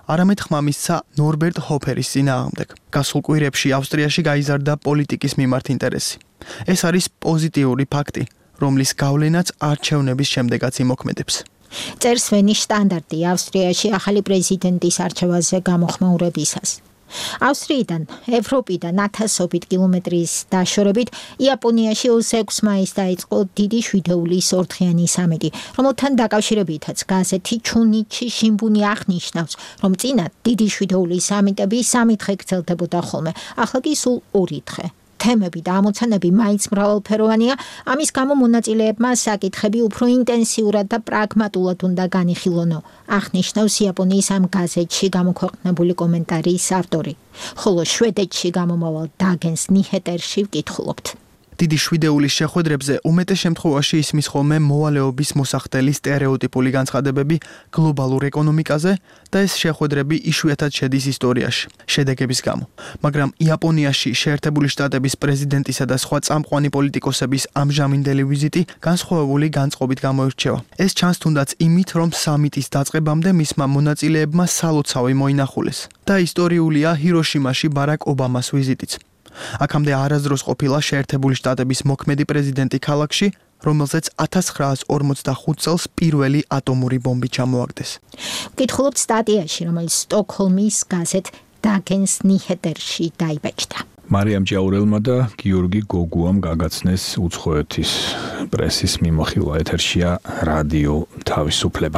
არამედ ხმამისცა ნორბერტ ჰოფერის წინააღმდეგ. გასულ კვირებში ავსტრიაში გაიზარდა პოლიტიკის მიმართ ინტერესი. ეს არის პოზიტიური ფაქტი, რომლის გავლენაც არჩევნების შემდეგაც იმოქმედებს. წერს ვენის შტანდარტი ავსტრიაში ახალი პრეზიდენტის არჩევაზე გამოხმაურებისას. ავსტრიიდან, ევროპიდან 1000 კილომეტრის დაშორებით იაპონიაში 26 მაისს დაიწყო დიდი შვიდეულის ორდღიანი სამიტი, რომელთან დაკავშირებითაც გაზეთი ჩუნიჩი შინბუნი აღნიშნავს, რომ წინა დიდი შვიდეულის სამიტები 3 დღე გრძელდებოდა ხოლმე, ახლა კი სულ 2 დღე. თემები და ამოცანები მაინც მრავალფეროვანია, ამის გამო მონაწილეებმა საკითხები უფრო ინტენსიურად და პრაგმატულად უნდა განიხილონო, აღნიშნავს იაპონიის ამ გაზეთში გამოქვეყნებული კომენტარის ავტორი. ხოლო შვედეთში გამომავალ დაგენს ნიჰეტერში ვკითხულობთ. დიდი შვიდეულის შეხვედრებზე უმეტეს შემთხვევაში ისმის ხოლმე მოვალეობის მოსახდელი სტერეოტიპული განცხადებები გლობალურ ეკონომიკაზე და ეს შეხვედრები იშვიათად შედის ისტორიაში, შედეგების გამო. მაგრამ იაპონიაში შეერთებული შტატების პრეზიდენტისა და სხვა წამყვანი პოლიტიკოსების ამჟამინდელი ვიზიტი განსხვავებული განწყობით გამოირჩევა. ეს ჩანს თუნდაც იმით, რომ სამიტის დაწყებამდე მისმა მონაწილეებმა სალოცავი მოინახულეს და ისტორიულია ჰიროშიმაში ბარაკ ობამას ვიზიტიც. აქამდე არასდროს ყოფილა შეერთებული შტატების მოქმედი პრეზიდენტი ქალაქში, რომელზეც 1945 წელს პირველი ატომური ბომბი ჩამოაგდეს. ვკითხულობთ სტატიაში, რომელიც სტოკჰოლმის გაზეთ დაგენს ნიჰეტერში დაიბეჭდა. მარიამ ჭიაურელმა და გიორგი გოგუამ გაგაცნეს უცხოეთის პრესის მიმოხილვა. ეთერშია რადიო თავისუფლება.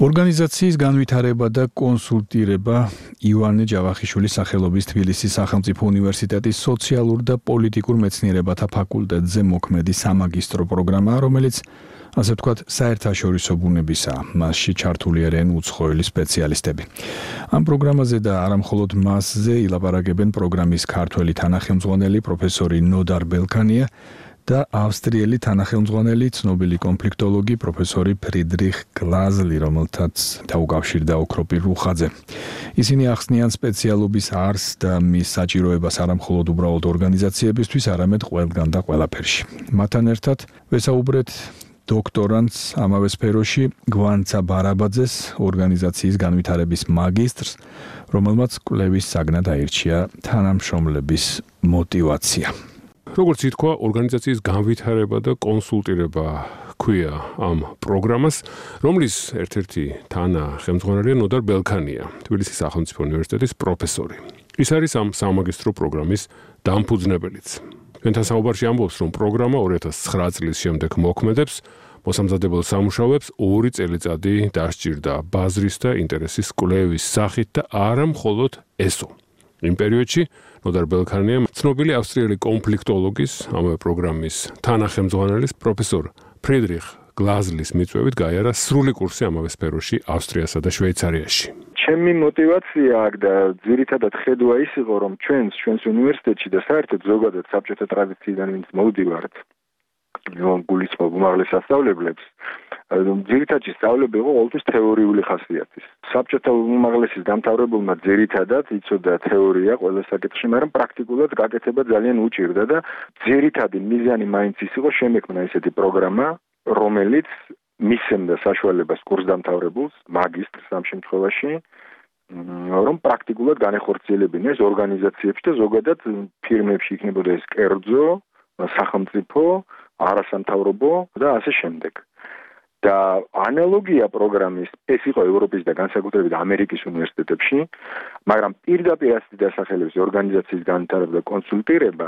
ორგანიზაციის განვითარება და კონსულტირება ივანე ჯავახიშვილის სახელობის თბილისის სახელმწიფო უნივერსიტეტის სოციალურ და პოლიტიკურ მეცნიერებათა ფაკულტეტზე მოქმედი სამაგისტრო პროგრამაა, რომელიც ასე ვთქვათ, საერთაშორისო ბუნებისაა. მასში ჩართული არიან უცხოელი სპეციალისტები. ამ პროგრამაზე და არა მხოლოდ მასზე ილაპარაკებენ პროგრამის ქართველი თანახმწვანელი პროფესორი ნოდარ ბელქანია და ავსტრიელი თანახმწვანელი ცნობილი კონფლიქტოლოგი პროფესორი ფრიდრიხ გლაზლი, რომელთაც დაუკავშირდა ოქროპირ რუხაძე. ისინი ახსნიან სპეციალობის არსს და მის საჭიროებას არა მხოლოდ უბრალოდ ორგანიზაციებისთვის, არამედ ყველგან და ყველაფერში. მათთან ერთად ვესაუბრეთ დოქტორანტს ამავე სფეროში გვანცა ბარაბაძეს, ორგანიზაციის განვითარების მაგისტრს, რომელმაც კვლევის საგნად აირჩია თანამშრომლების მოტივაცია. როგორც ითქვა, ორგანიზაციის განვითარება და კონსულტირება ქვია ამ პროგრამას, რომლის ერთ-ერთი თანახმწვანელია ნოდარ ბელქანია, თბილისის სახელმწიფო უნივერსიტეტის პროფესორი. ის არის ამ სამაგისტრო პროგრამის დამფუძნებელიც. ჩვენთან საუბარში ამბობს, რომ პროგრამა 2009 წლის შემდეგ მოქმედებს, მოსამზადებელ სამუშაოებს 2 წელიწადი დასჭირდა ბაზრის და ინტერესის კვლევის სახით და არა მხოლოდ ესო. იმ პერიოდში ნოდარ ბელქანია ცნობილი ავსტრიელი კონფლიქტოლოგის, ამავე პროგრამის თანახმწვანელის პროფესორ ფრიდრიხ გლაზლის მიწვევით გაიარა სრული კურსი ამავე სფეროში ავსტრიასა და შვეიცარიაში. ჩემი მოტივაცია აქ და ძირითადად ხედვა ის იყო, რომ ჩვენს უნივერსიტეტში და საერთოდ ზოგადად საბჭოთა ტრადიციიდან ვინც მოვდივართ, გულისხმობ უმაღლეს სასწავლებლებს, ძირითადად სწავლება იყო ყოველთვის თეორიული ხასიათის. საბჭოთა უმაღლესის დამთავრებულმა ძირითადად იცოდა თეორია ყველა საკითხში, მაგრამ პრაქტიკულად გაკეთება ძალიან უჭირდა და ძირითადი მიზანი მაინც ის იყო შემექმნა ესეთი პროგრამა, რომელიც მისცემდა საშუალებას კურსდამთავრებულს, მაგისტრს ამ შემთხვევაში, რომ პრაქტიკულად განეხორციელებინა ეს ორგანიზაციებში და ზოგადად ფირმებში იქნებოდა ეს კერძო, სახელმწიფო, არასამთავრობო და ასე შემდეგ. და ანალოგია პროგრამის ეს იყო ევროპის და განსაკუთრებით ამერიკის უნივერსიტეტებში, მაგრამ პირდაპირ ასეთი დასახელების ორგანიზაციის განვითარება და კონსულტირება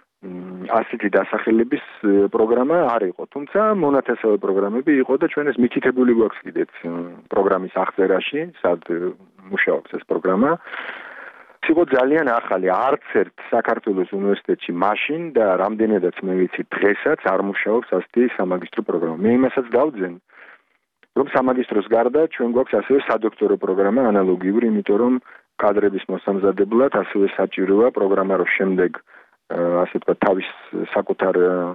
ასეთი დასახელების პროგრამა არ იყო, თუმცა მონათესავე პროგრამები იყო და ჩვენ ეს მითითებული გვაქვს კიდეც პროგრამის აღწერაში, სად მუშაობს ეს პროგრამა. იყო ძალიან ახალი, არც ერთ საქართველოს უნივერსიტეტში მაშინ და რამდენადაც მე ვიცი დღესაც არ მუშაობს ასეთი სამაგისტრო პროგრამა. მე იმასაც დავძენ, რომ სამაგისტროს გარდა ჩვენ გვაქვს ასევე სადოქტორო პროგრამა ანალოგიური, იმიტომ რომ კადრების მოსამზადებლად ასევე საჭიროა პროგრამა, რომ შემდეგ ასე ვთქვათ თავის საკუთარ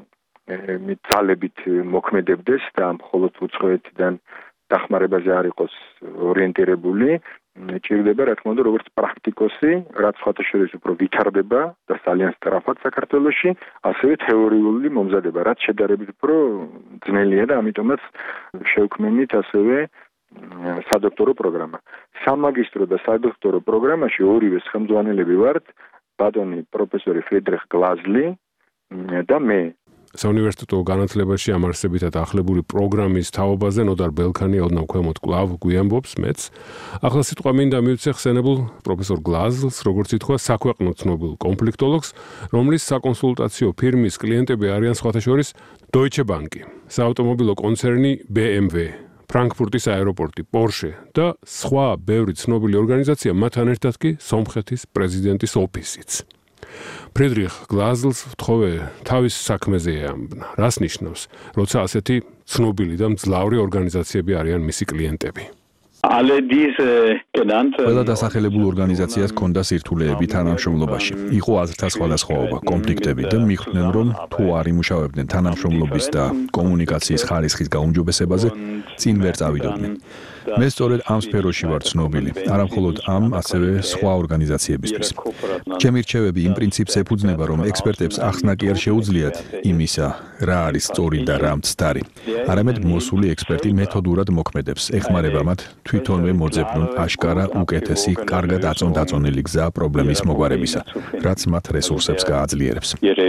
ძალებით მოქმედებდეს და მხოლოდ უცხოეთიდან დახმარებაზე არ იყოს ორიენტირებული. ჭირდება, რა თქმა უნდა, როგორც პრაქტიკოსი, რაც სხვათა შორის უფრო ვითარდება და ძალიან სწრაფად საქართველოში, ასევე თეორიული მომზადება, რაც შედარებით უფრო ძნელია და ამიტომაც შევქმნით ასევე სადოქტორო პროგრამა. სამაგისტრო და სადოქტორო პროგრამაში ორივე ხელმძღვანელები ვართ, ბატონი პროფესორი ფრიდრიხ გლაზლი და მე. საუნივერსიტეტო განათლებაში ამ არსებითად ახლებული პროგრამის თაობაზე ნოდარ ბელქანია ოდნავ ქვემოთ კვლავ გვიამბობს მეც. ახლა სიტყვა მინდა მივცე ხსენებულ პროფესორ გლაზლს, როგორც ითქვა, საქვეყნო ცნობილ კონფლიქტოლოგს, რომლის საკონსულტაციო ფირმის კლიენტები არიან სხვათა შორის Deutsche Bank, საავტომობილო კონცერნი BMW, ფრანკფურტის აეროპორტი, Porsche და სხვა ბევრი ცნობილი ორგანიზაცია, მათთან ერთად კი სომხეთის პრეზიდენტის ოფისიც. ფრიდრიხ გლაზლს ვთხოვე თავის საქმეზე ეამბნა. რას ნიშნავს, როცა ასეთი ცნობილი და მძლავრი ორგანიზაციები არიან მისი კლიენტები? ყველა დასახელებულ ორგანიზაციას ჰქონდა სირთულეები თანამშრომლობაში. იყო აზრთა სხვადასხვაობა, კონფლიქტები და მიხვდნენ, რომ თუ არ იმუშავებდნენ თანამშრომლობის და კომუნიკაციის ხარისხის გაუმჯობესებაზე, წინ ვერ წავიდოდნენ. მე სწორედ ამ სფეროში ვარ ცნობილი, არა მხოლოდ ამ, ასევე სხვა ორგანიზაციებისთვის. ჩემი რჩევები იმ პრინციპს ეფუძნება, რომ ექსპერტებს ახსნა კი არ შეუძლიათ იმისა, რა არის სწორი და რა მცდარი. არამედ მოსული ექსპერტი მეთოდურად მოქმედებს, ეხმარება მათ თვითონვე მოძებნონ აშკარა უკეთესი, კარგად აწონდაწონილი გზა პრობლემის მოგვარებისა, რაც მათ რესურსებს გააძლიერებს.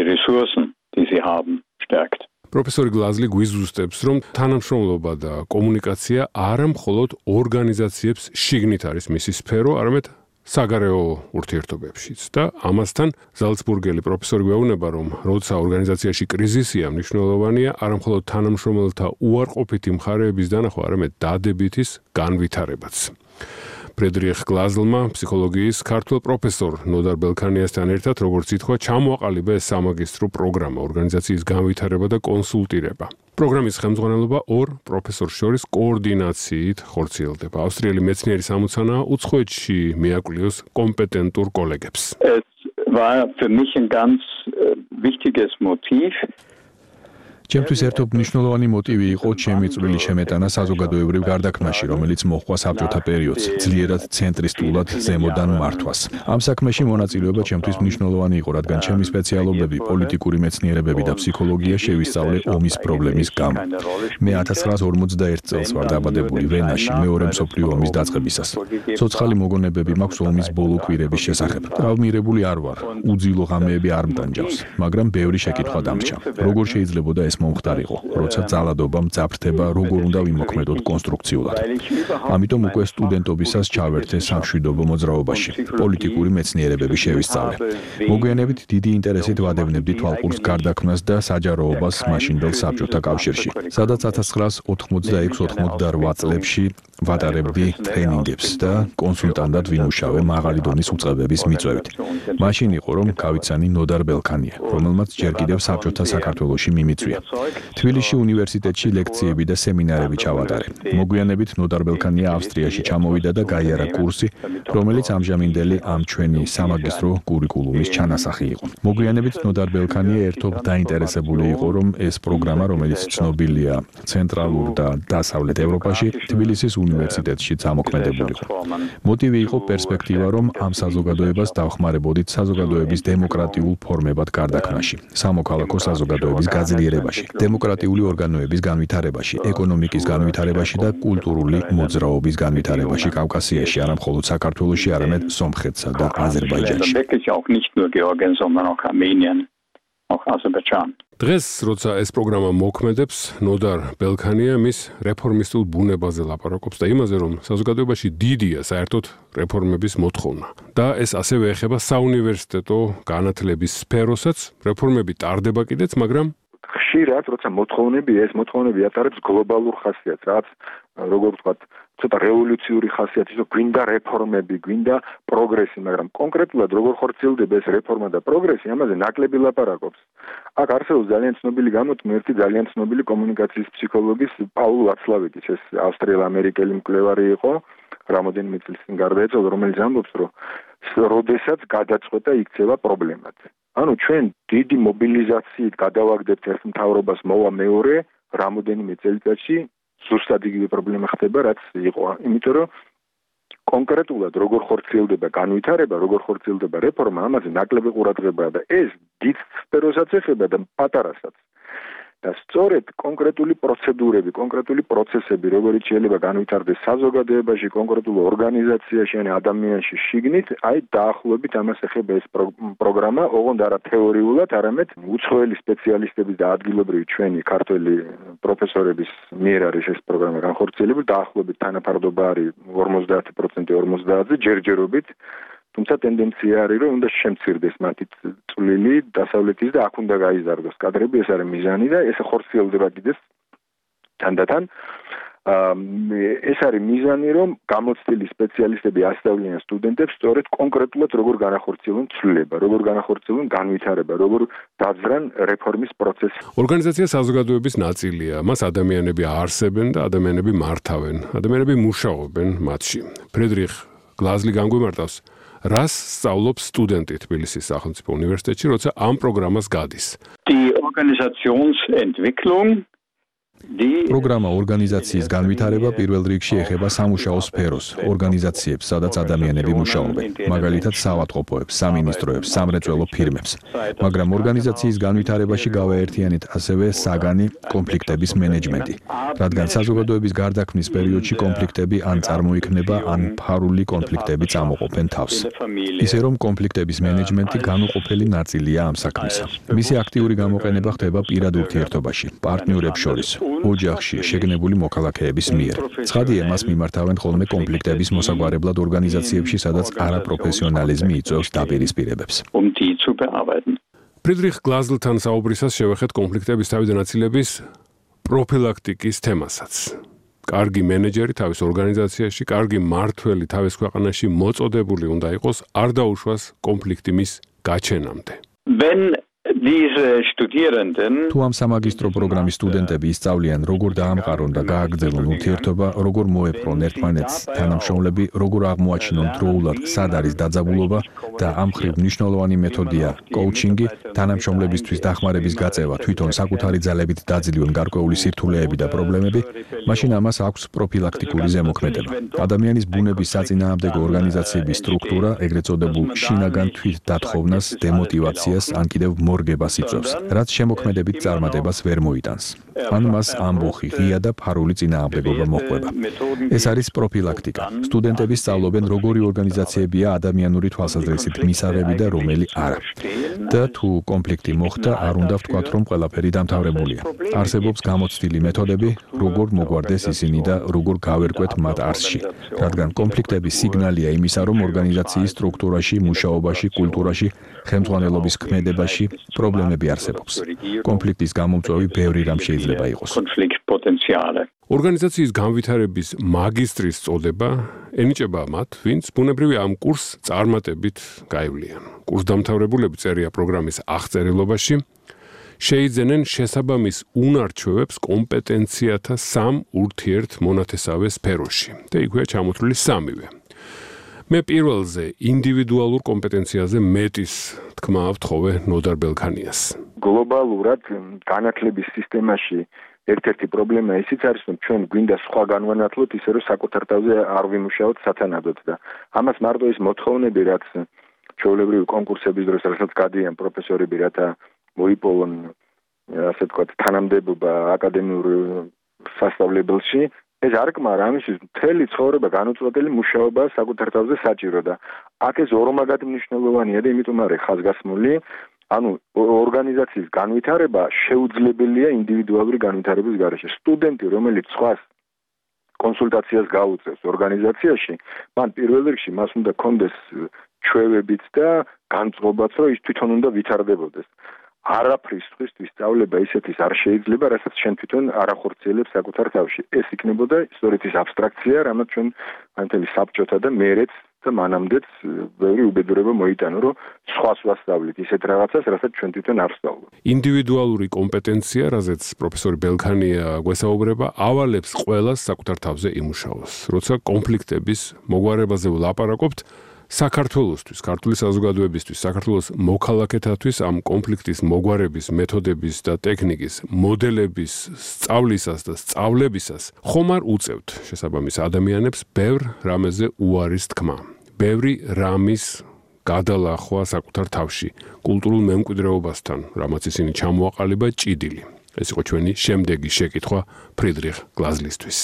პროფესორი გლაზლი გვიზუსტებს, რომ თანამშრომლობა და კომუნიკაცია არა მხოლოდ ორგანიზაციებს შიგნით არის მისი სფერო, არამედ საგარეო ურთიერთობებშიც და ამასთან ზალცბურგელი პროფესორი გვეუბნება, რომ როცა ორგანიზაციაში კრიზისია, მნიშვნელოვანია არამხოლოდ თანამშრომელთა უარყოფითი მხარეების დანახვა, არამედ დადებითის განვითარებაც. ფრედრიხ გლაზლმა ფსიქოლოგიის ქართულ პროფესორ ნოდარ ბელქანიასთან ერთად, როგორც ითქვა, ჩამოაყალიბა ეს სამაგისტრო პროგრამა ორგანიზაციის განვითარება და კონსულტირება. პროგრამის ხელმძღვანელობა ორ პროფესორს შორის კოორდინაციით ხორციელდება. ავსტრიელი მეცნიერი სამოცანაა უცხოეთში მიაკვლიოს კომპეტენტურ კოლეგებს. Es war für mich ein ganz wichtiges Motiv. ჩემთვის ერთობ მნიშვნელოვანი მოტივი იყო ჩემი წვლილი შემეტანა საზოგადოებრივ გარდაქმნაში, რომელიც მოჰყვა საბჭოთა პერიოდს, ძლიერად ცენტრისტულად ზემოდან მართვას. ამ საქმეში მონაწილეობა ჩემთვის მნიშვნელოვანი იყო, რადგან ჩემი სპეციალობები, პოლიტიკური მეცნიერებები და ფსიქოლოგია შევისწავლე ომის პრობლემის გამო. მე 1941 წელს ვარ დაბადებული ვენაში, მეორე მსოფლიო ომის დაწყებისას. ცოცხალი მოგონებები მაქვს ომის ბოლო კვირების შესახებ. ტრავმირებული არ ვარ, უძილო ღამეები არ მტანჯავს, მაგრამ ბევრი შეკითხვა დამრჩა. როგორ შეიძლებოდა ეს მომხდარიყო, როცა ძალადობა მძაფრდება, როგორ უნდა ვიმოქმედოთ კონსტრუქციულად. ამიტომ უკვე სტუდენტობისას ჩავერთე სამშვიდობო მოძრაობაში, პოლიტიკური მეცნიერებები შევისწავლე. მოგვიანებით დიდი ინტერესით ვადევნებდი თვალყურს გარდაქმნას და საჯაროობას მაშინდელ საბჭოთა კავშირში, სადაც 1986-88 წლებში ვატარებდი ტრენინგებს და კონსულტანტად ვიმუშავე მაღალი დონის უწყებების მიწვევით. მაშინ იყო, რომ გავიცანი ნოდარ ბელქანია, რომელმაც ჯერ კიდევ საბჭოთა საქართველოში მიმიწვია. თბილისში უნივერსიტეტში ლექციები და სემინარები ჩავატარე. მოგვიანებით ნოდარ ბელქანია ავსტრიაში ჩამოვიდა და გაიარა კურსი, რომელიც ამჟამინდელი ამ ჩვენი სამაგისტრო კურიკულუმის ჩანასახი იყო. მოგვიანებით ნოდარ ბელქანია ერთობ დაინტერესებული იყო, რომ ეს პროგრამა, რომელიც ცნობილია ცენტრალურ და დასავლეთ ევროპაში, თბილისის უნივერსიტეტში ამოქმედებულიყო. მოტივი იყო პერსპექტივა, რომ ამ საზოგადოებას დავხმარებოდით საზოგადოების დემოკრატიულ ფორმებად გარდაქმნაში, სამოქალაქო საზოგადოების გაძლიერებაში, დემოკრატიული ორგანოების განვითარებაში, ეკონომიკის განვითარებაში და კულტურული მოძრაობის განვითარებაში კავკასიაში, არა მხოლოდ საქართველოში, არამედ სომხეთსა და აზერბაიჯანში. დღეს, როცა ეს პროგრამა მოქმედებს, ნოდარ ბელქანია მის რეფორმისტულ ბუნებაზე ლაპარაკობს და იმაზე, რომ საზოგადოებაში დიდია საერთოდ რეფორმების მოთხოვნა. და ეს ასევე ეხება საუნივერსიტეტო განათლების სფეროსაც, რეფორმები ტარდება კიდეც, მაგრამ ხშირად, როცა ეს მოთხოვნები ატარებს გლობალურ ხასიათს, რაც როგორ ვთქვათ, ცოტა რევოლუციური ხასიათი, რომ გვინდა რეფორმები, გვინდა პროგრესი, მაგრამ კონკრეტულად როგორ ხორციელდება ეს რეფორმა და პროგრესი, ამაზე ნაკლები ლაპარაკობს. აქ არსებობს ძალიან ცნობილი გამოთქმი, ერთი ძალიან ცნობილი კომუნიკაციის ფსიქოლოგის პაულ ვაცლავიძის, ეს ავსტრიელ-ამერიკელი მკვლევარი იყო, რამოდენიმე წლის წინ გარდაეცვალა, რომელიც ამბობს, რომ როდესაც გადაწყვეტა იქცევა პრობლემად. ანუ ჩვენ დიდი მობილიზაციით გადავაგდებთ ერთ მთავრობას, მოვა მეორე, რამოდენიმე წელიწადში ზუსტად იგივე პრობლემა ხდება, რაც იყო. იმიტომ რომ კონკრეტულად როგორ ხორციელდება განვითარება, როგორ ხორციელდება რეფორმა, ამაზე ნაკლები ყურადღებაა და ეს დიდ სფეროსაც ეხება და პატარასაც. და სწორედ კონკრეტული პროცედურები, კონკრეტული პროცესები, როგორც შეიძლება განვითარდეს საზოგადოებაში, კონკრეტულ ორგანიზაციაში, ან ადამიანში შიგნით, აი დაახლოებით ამას ეხება ეს პროგრამა, ოღონდ არა თეორიულად, არამედ უცხოელი სპეციალისტების და ადგილობრივი ჩვენი ქართველი პროფესორების მიერ არის ეს პროგრამა განხორციელებული, დაახლოებით თანაფარდობა არის 50%, 50-ზე ჯერჯერობით. თუმცა ტენდენცია არის, რომ უნდა შემცირდეს მათი წვლილი დასავლეთის და აქ უნდა გაიზარდოს კადრები, ეს არის მიზანი და ეს ხორციელდება კიდეც თანდათან. ეს არის მიზანი, რომ გამოცდილი სპეციალისტები ასწავლიან სტუდენტებს სწორედ კონკრეტულად როგორ განახორციელონ ცვლილება, როგორ განახორციელონ განვითარება, როგორ დაძრან რეფორმის პროცესი. ორგანიზაცია საზოგადოების ნაწილია, მას ადამიანები არსებენ და ადამიანები მართავენ, ადამიანები მუშაობენ მათში. ფრედრიხ გლაზლი განგვიმარტავს, რას სწავლობს სტუდენტი თბილისის სახელმწიფო უნივერსიტეტში, როცა ამ პროგრამას გადის. Die Organisationsentwicklung პროგრამა ორგანიზაციის განვითარება პირველ რიგში ეხება სამუშაო სფეროს, ორგანიზაციებს, სადაც ადამიანები მუშაობენ, მაგალითად საავადმყოფოებს, სამინისტროებს, სამრეწველო ფირმებს. მაგრამ ორგანიზაციის განვითარებაში გავაერთიანეთ ასევე საგანი კონფლიქტების მენეჯმენტი, რადგან საზოგადოების გარდაქმნის პერიოდში კონფლიქტები ან წარმოიქმნება, ან ფარული კონფლიქტები წამოყოფენ თავს. ისე რომ კონფლიქტების მენეჯმენტი განუყოფელი ნაწილია ამ საქმისა. მისი აქტიური გამოყენება ხდება პირად ურთიერთობაში, პარტნიორებს შორის. ოჯახში შეგნებული მოქალაქეების მიერ. ცხადია, მას მიმართავენ ხოლმე კონფლიქტების მოსაგვარებლად ორგანიზაციებში, სადაც არაპროფესიონალიზმი იწვევს დაპირისპირებებს. ფრიდრიხ გლაზლთან საუბრისას შევეხეთ კონფლიქტების თავიდან აცილების პროფილაქტიკის თემასაც. კარგი მენეჯერი თავის ორგანიზაციაში, კარგი მმართველი თავის ქვეყანაში მოწოდებული უნდა იყოს არ დაუშვას კონფლიქტი მის გაჩენამდე. თუ ამ სამაგისტრო პროგრამის სტუდენტები ისწავლიან, როგორ დაამყარონ და გააგრძელონ ურთიერთობა, როგორ მოეპყრონ ერთმანეთს თანამშრომლები, როგორ აღმოაჩინონ დროულად, სად არის დაძაბულობა და ამ მხრივ მნიშვნელოვანი მეთოდია კოუჩინგი, თანამშრომლებისთვის დახმარების გაწევა, თვითონ საკუთარი ძალებით დაძლიონ გარკვეული სირთულეები და პრობლემები, მაშინ ამას აქვს პროფილაქტიკური ზემოქმედება. ადამიანის ბუნების საწინააღმდეგო ორგანიზაციების სტრუქტურა, ეგრეთ წოდებულ შინაგან თვითდათხოვნას, დემოტივაციას ან კიდევ მორგებას იწვევს, რაც შემოქმედებით წარმატებას ვერ მოიტანს. ან მას ამბოხი, ღია და ფარული წინააღმდეგობა მოჰყვება. ეს არის პროფილაქტიკა. სტუდენტები სწავლობენ, როგორი ორგანიზაციებია ადამიანური თვალსაზრისით მისაღები და რომელი არა. და თუ კონფლიქტი მოხდა, არ უნდა ვთქვათ, რომ ყველაფერი დამთავრებულია. არსებობს გამოცდილი მეთოდები, როგორ მოგვარდეს ისინი და როგორ გავერკვეთ მათ არსში. რადგან კონფლიქტები სიგნალია იმისა, რომ ორგანიზაციის სტრუქტურაში, მუშაობაში, კულტურაში, ხელმძღვანელობის ქმედებაში პრობლემები არსებობს. კონფლიქტის გამომწვევი ბევრი რამ შეიძლება იყოს. ორგანიზაციის განვითარების მაგისტრის წოდება ენიჭება მათ, ვინც ბუნებრივი ამ კურსს წარმატებით გაივლიან. კურსდამთავრებულები წერია პროგრამის აღწერილობაში, შეიძენენ შესაბამის უნარჩვევებს კომპეტენციათა სამ ურთიერთმონათესავე სფეროში. და იქვეა ჩამოთვლილი სამივე. მე პირველზე ინდივიდუალურ კომპეტენციაზე მეტის თქმა ვთხოვე ნოდარ ბელქანიას. გლობალურად განათლების სისტემაში ერთ-ერთი პრობლემა ისიც არის, რომ ჩვენ გვინდა სხვა განვანათლოთ ისე, რომ საკუთარ თავზე არ ვიმუშაოთ სათანადოდ და ამას მარტო ის მოთხოვნები, რაც ჩვეულებრივი კონკურსების დროს რასაც გადიან პროფესორები, რათა მოიპოვონ, ასე ვთქვათ, თანამდებობა აკადემიურ სასწავლებელში, ეს არ კმარა, ამისთვის მთელი ცხოვრება განუწყვეტელი მუშაობა საკუთარ თავზე საჭირო და აქ ეს ორმაგად მნიშვნელოვანია და იმიტომ არის ხაზგასმული, ანუ ორგანიზაციის განვითარება შეუძლებელია ინდივიდუალური განვითარების გარეშე. სტუდენტი, რომელიც სხვას კონსულტაციას გაუწევს ორგანიზაციაში, მან პირველ რიგში მას უნდა კონდეს ჩვევებიც და განწყობაც, რომ ის თვითონ უნდა ვითარდებოდეს. არაფრის სხვისთვის სწავლება ისეთის არ შეიძლება, რასაც შენ თვითონ არ ახორციელებს საკუთარ თავში. ეს იქნებოდა სწორედ ის აბსტრაქცია, რამაც ჩვენ ანთელი საბჭოთა და მერეც და მანამდეც ბევრი უბედურება მოიტანა, რომ სხვას ვასწავლით ისეთ რაღაცას, რასაც ჩვენ თვითონ არ ვსწავლობ. ინდივიდუალური კომპეტენცია, რაზეც პროფესორი ბელქანია გვესაუბრება, ავალებს ყველას საკუთარ თავზე იმუშაოს. როცა კონფლიქტების მოგვარებაზე ვლაპარაკობთ, საქართველოსთვის, ქართული საზოგადოებისთვის, საქართველოს მოქალაქეთათვის ამ კონფლიქტის მოგვარების მეთოდების და ტექნიკის მოდელების სწავლისას და სწავლებისას ხომ არ უწევთ შესაბამის ადამიანებს ბევრ რამეზე უარის თქმა, ბევრი რამის გადალახვა საკუთარ თავში, კულტურულ მემკვიდრეობასთან, რამაც ისინი ჩამოაყალიბა ჭიდილი. ეს იყო ჩვენი შემდეგი შეკითხვა ფრიდრიხ გლაზლისთვის.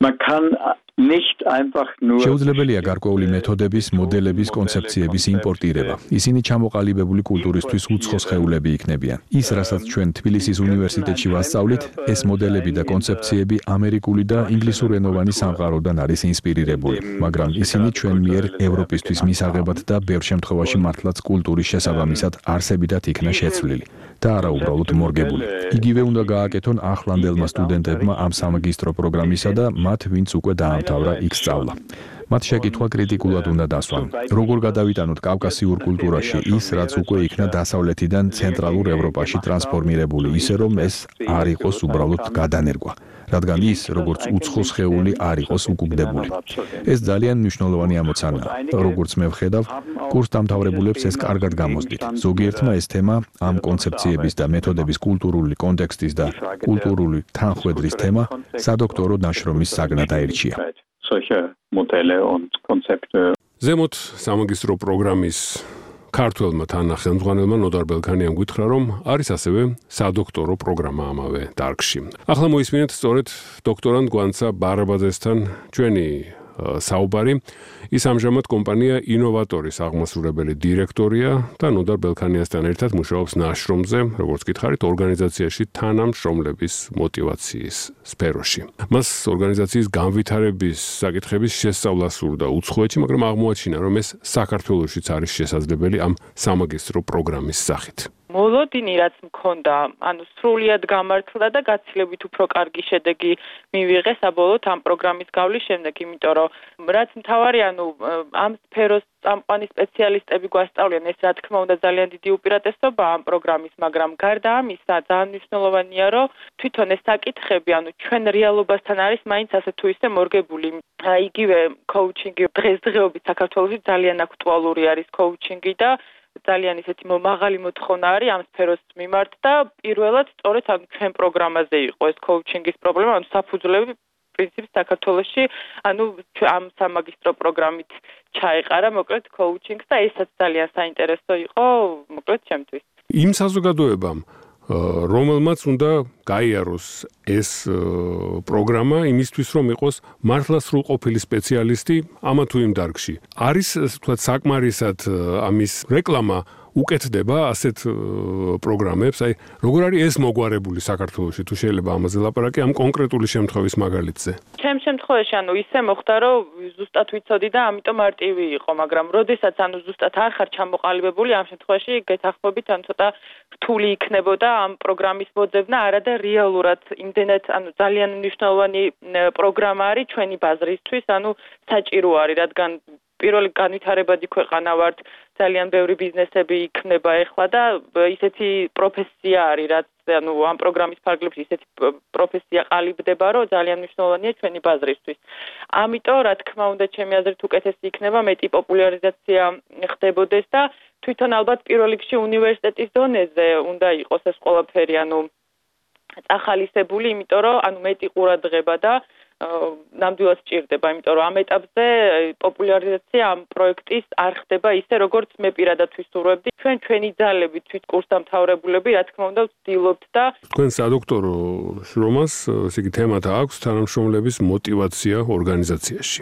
შეუძლებელია გარკვეული მეთოდების, მოდელების, კონცეფციების იმპორტირება. ისინი ჩამოყალიბებული კულტურისთვის უცხო სხეულები იქნებიან. ის, რასაც ჩვენ თბილისის უნივერსიტეტში ვასწავლით, ეს მოდელები და კონცეფციები ამერიკული და ინგლისურენოვანი სამყაროდან არის ინსპირირებული, მაგრამ ისინი ჩვენ მიერ ევროპისთვის მისაღებად და ბევრ შემთხვევაში მართლაც კულტურის შესაბამისად არსებითად იქნა შეცვლილი და არა უბრალოდ მორგებული. იგივე უნდა გააკეთონ ახლანდელმა სტუდენტებმა ამ სამაგისტრო პროგრამისა და მათ, ვინც უკვე დაამთავრა იქ სწავლა. მათ შეკითხვა კრიტიკულად უნდა დასვან. როგორ გადავიტანოთ კავკასიურ კულტურაში ის, რაც უკვე იქნა დასავლეთიდან ცენტრალურ ევროპაში ტრანსფორმირებული, ისე რომ ეს არ იყოს უბრალოდ გადანერგვა, რადგან ის, როგორც უცხო სხეული, არ იყოს უკუგდებული. ეს ძალიან მნიშვნელოვანი ამოცანაა. როგორც მე ვხედავ, კურსდამთავრებულებს ეს კარგად გამოსდით. ზოგიერთმა ეს თემა, ამ კონცეფციების და მეთოდების კულტურული კონტექსტის და კულტურული თანხვედრის თემა, სადოქტორო ნაშრომის საგნად აირჩია. ზემოთ სამაგისტრო პროგრამის ქართველმა თანახმადნელმა ნოდარ ბელქანიამ გითხრა, რომ არის ასევე სადოქტორო პროგრამა ამავე დარგში. ახლა მოისმინეთ სწორედ დოქტორანტ გვანცა ბარაბაძესთან ჩვენი საუბარი. ის ამჟამად კომპანია ინოვატორის აღმასრულებელი დირექტორია და ნოდარ ბელქანიასთან ერთად მუშაობს ნაშრომზე, როგორც გითხარით, ორგანიზაციაში თანამშრომლების мотиваციის სფეროში. მას ორგანიზაციის განვითარების საკითხების შესწავლა სურდა უცხოეთში, მაგრამ აღმოაჩინა, რომ ეს საქართველოშიც არის შესაძლებელი ამ სამაგისტრო პროგრამის სახით. მოლოდინი რაც მქონდა, სრულიად გამართლა და გაცილებით უფრო კარგი შედეგი მივიღე საბოლოოდ ამ პროგრამის გავლის შემდეგ, იმიტომ რომ რაც მთავარი, ამ სფეროს წამყვანი სპეციალისტები გვასწავლიან, ეს რა თქმა უნდა ძალიან დიდი უპირატესობა ამ პროგრამის, მაგრამ გარდა ამისა, ძალიან მნიშვნელოვანია, რომ თვითონ ეს საკითხები, ჩვენ რეალობასთან არის მაინც ასე თუ ისე მორგებული. იგივე კოუჩინგი დღესდღეობით საქართველოში ძალიან აქტუალური არის კოუჩინგი და ძალიან ისეთი მაღალი მოთხოვნა არის ამ სფეროს მიმართ და პირველად სწორედ ჩვენ პროგრამაზე იყო ეს კოუჩინგის პრობლემა, საფუძვლები პრინციპი საქართველოში, ამ სამაგისტრო პროგრამით ჩაეყარა მოკლედ კოუჩინგს და ესაც ძალიან საინტერესო იყო მოკლედ ჩემთვის. იმ საზოგადოებამ რომელმაც უნდა გაიაროს ეს პროგრამა იმისთვის, რომ იყოს მართლა სრულყოფილი სპეციალისტი ამა თუ იმ დარგში. არის თქვა საკმარისად ამის რეკლამა უკეთდება ასეთ პროგრამებს, როგორ არის ეს მოგვარებული საქართველოში, თუ შეიძლება ამაზე ლაპარაკი ამ კონკრეტული შემთხვევის მაგალითზე. ჩემ შემთხვევაში ისე მოხდა, რომ ზუსტად ვიცოდი და ამიტომ მარტივი იყო, მაგრამ როდესაც ზუსტად არ ხარ ჩამოყალიბებული, ამ შემთხვევაში გეთახმებით ცოტა რთული იქნებოდა ამ პროგრამის მოძებნა, არადა რეალურად იმდენად ძალიან მნიშვნელოვანი პროგრამა არის ჩვენი ბაზრისთვის, საჭირო არის, რადგან პირველი განვითარებადი ქვეყანა ვართ, ძალიან ბევრი ბიზნესები იქნება ეხლა და ისეთი პროფესია არის, რაც ამ პროგრამის ფარგლებში ისეთი პროფესია ყალიბდება, რომ ძალიან მნიშვნელოვანია ჩვენი ბაზრისთვის. ამიტომ, რა თქმა უნდა, ჩემი აზრით უკეთესი იქნება, მეტი პოპულარიზაცია ხდებოდეს და თვითონ ალბათ პირველ რიგში უნივერსიტეტის დონეზე უნდა იყოს ეს ყველაფერი, წახალისებული, იმიტომ რომ მეტი ყურადღება და ნამდვილად სჭირდება, იმიტომ რომ ამ ეტაპზე პოპულარიზაცია ამ პროექტის არ ხდება ისე, როგორც მე პირადად ვისურვებდი. ჩვენი ძალები, კურსდამთავრებულები, რა თქმა უნდა, ვცდილობთ და თქვენ სადოქტორო შრომას, ესე იგი თემად აქვს თანამშრომლების мотиваცია ორგანიზაციაში.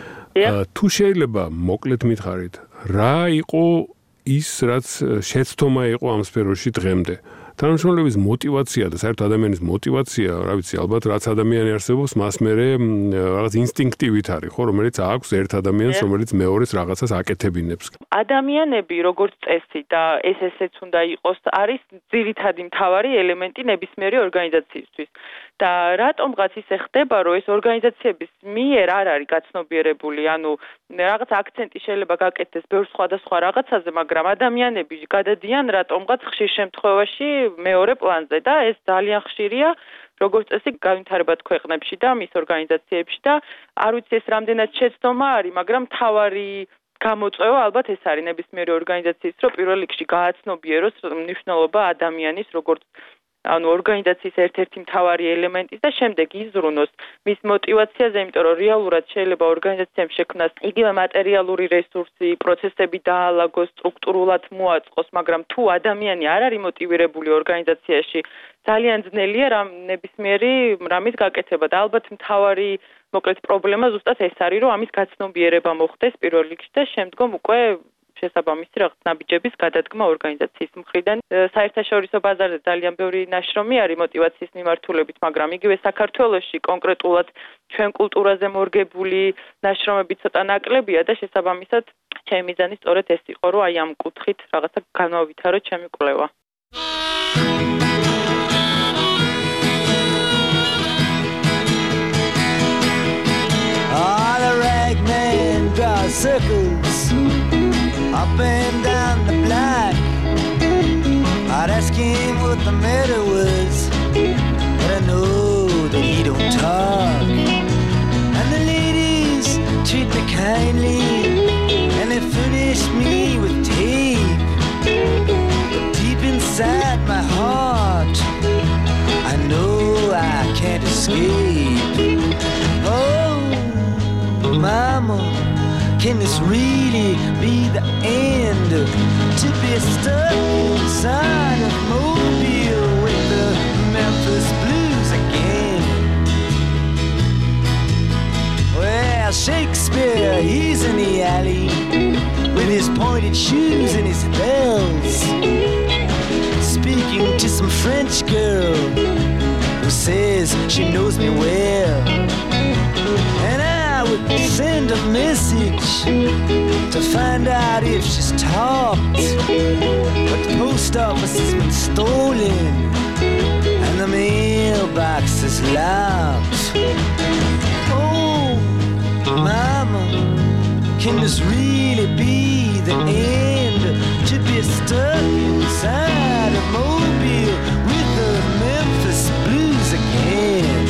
თუ შეიძლება მოკლედ მითხარით, რა იყო ის, რაც შეცდომა იყო ამ სფეროში დღემდე? თანამშრომლების мотиваცია და საერთოდ ადამიანის мотиваცია, რა ვიცი, ალბათ რაც ადამიანი არსებობს, მას მერე რაღაც ინსტინქტივით არის, ხო, რომელიც აქვს ერთ ადამიანს, რომელიც მეორეს რაღაცას აკეთებინებს. ადამიანები, როგორც წესი და ესეც უნდა იყოს, არის ძირითადი მთავარი ელემენტი ნებისმიერი ორგანიზაციისთვის. და რატომღაც ისე ხდება, რომ ეს ორგანიზაციების მიერ არ არის გაცნობიერებული, რაღაც აქცენტი შეიძლება გაკეთდეს ბევრ სხვადასხვა რაღაცაზე, მაგრამ ადამიანები გადადიან რატომღაც ხშირ შემთხვევაში მეორე პლანზე და ეს ძალიან ხშირია, როგორც წესი განვითარებად ქვეყნებში და მის ორგანიზაციებში და არ ვიცი ეს რამდენად შეცდომა არის, მაგრამ მთავარი გამოწვევა ალბათ ეს არის ნებისმიერი ორგანიზაციის, რომ პირველ რიგში გააცნობიეროს მნიშვნელობა ადამიანის, როგორც ორგანიზაციის ერთ-ერთი მთავარი ელემენტის და შემდეგ იზრუნოს მის мотиваციაზე, იმიტომ რომ რეალურად შეიძლება ორგანიზაციამ შექმნას იგივე მატერიალური რესურსი, პროცესები დაალაგოს, სტრუქტურულად მოაწყოს, მაგრამ თუ ადამიანი არ არის მოტივირებული ორგანიზაციაში, ძალიან ძნელია ნებისმიერი რამის გაკეთება და ალბათ მთავარი მოკლედ პრობლემა ზუსტად ეს არის, რომ ამის გაცნობიერება მოხდეს პირველ რიგში და შემდგომ უკვე შესაბამისი რაღაც ნაბიჯების გადადგმა ორგანიზაციის მხრიდან. საერთაშორისო ბაზარზე ძალიან ბევრი ნაშრომი არის мотиваციის მიმართულებით, მაგრამ იგივე საქართველოში კონკრეტულად ჩვენ კულტურაზე მორგებული ნაშრომები ცოტა ნაკლებია და შესაბამისად ჩემი მიზანი სწორედ ეს იყო, რომ ამ კუთხით რაღაცა განვავითარო ჩემი კვლევა. All the ragman draws circles up and down the block. I'd ask him what the matter was, but I know that he don't talk. And the ladies treat me kindly, and they furnish me with tape. But deep inside my heart, I know I can't escape. Oh, mama, can this really be the end? To be stuck inside of Mobile with the Memphis Blues again. Well, Shakespeare pointed shoes and his bells, speaking to some French girl who says she knows me well. And I would send a message to find out if she's talked, but the post office has been stolen and the mailbox is locked. Oh, Mama, can this really be the end? To be stuck inside a mobile with the Memphis Blues again.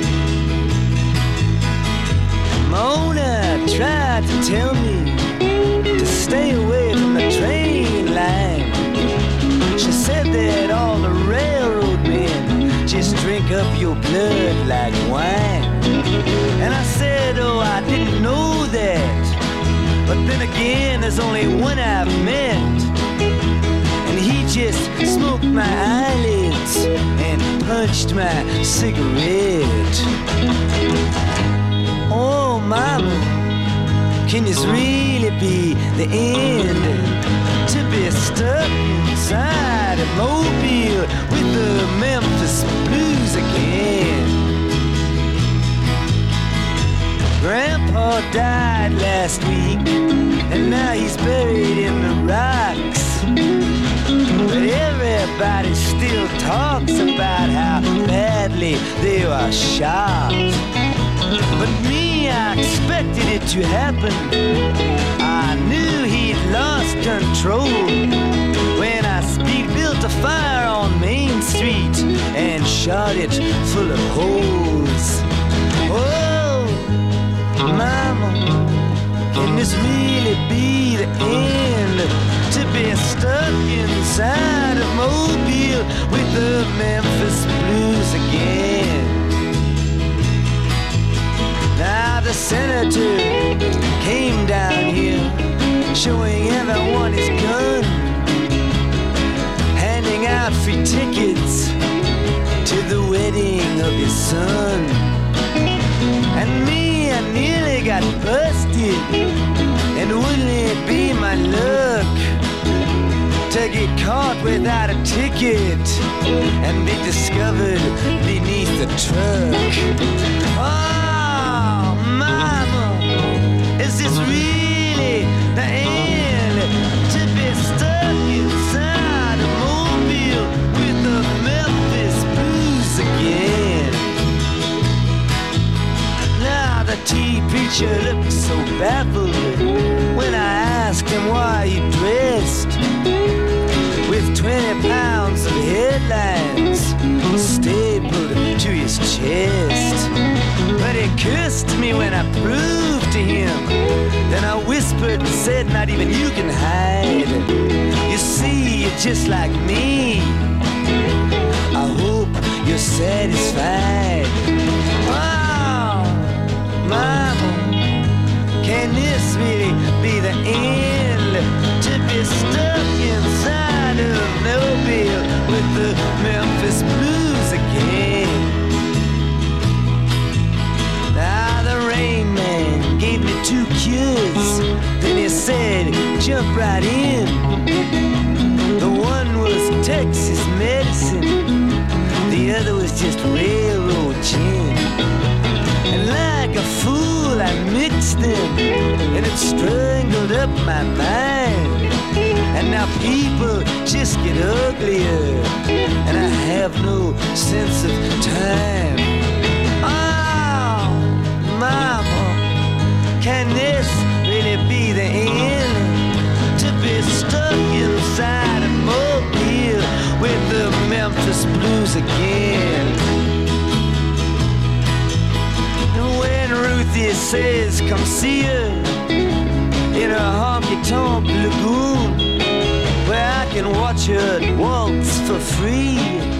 Mona tried to tell me to stay away from the train line. She said that all the railroad men just drink up your blood like wine. And I said, oh, I didn't know that. But then again, there's only one I've met, and he just smoked my eyelids and punched my cigarette. Oh, Mama, can this really be the end? To be stuck inside a mobile with the Memphis Blues again. Grandpa died last week, and now he's buried in the rocks. But everybody still talks about how badly they were shot. But me, I expected it to happen. I knew he'd lost control when I built a fire on Main Street and shot it full of holes. Oh, Mama, can this really be the end? To be stuck inside a mobile with the Memphis Blues again. Now the senator came down here, showing everyone his gun, handing out free tickets to the wedding of his son. And me, I nearly got busted, and wouldn't it be my luck to get caught without a ticket and be discovered beneath the truck? Oh, Mama, is this really the end? To be stuck inside a mobile with the Memphis Blues again. Now the tea preacher looked so baffled when I asked him why he dressed with 20 pounds of headlines stapled to his chest. But he cursed me when I proved to him. Then I whispered and said, not even you can hide. You see, you're just like me. I hope you're satisfied. Wow, Mama, can this really be the end? To be stuck inside of Mobile with the Memphis Blues again. Now the Rain Man gave me 2 cures, then he said, jump right in. The one was Texas medicine, the other was just railroad gin. And like a fool I mixed them, and it strangled up my mind. And now people just get uglier, and I have no sense of time. Oh, Mama, can this really be the end? To be stuck inside a mobile with the Memphis Blues again. And when Ruthie says come see her in her honky-tonk lagoon, where I can watch her waltz for free,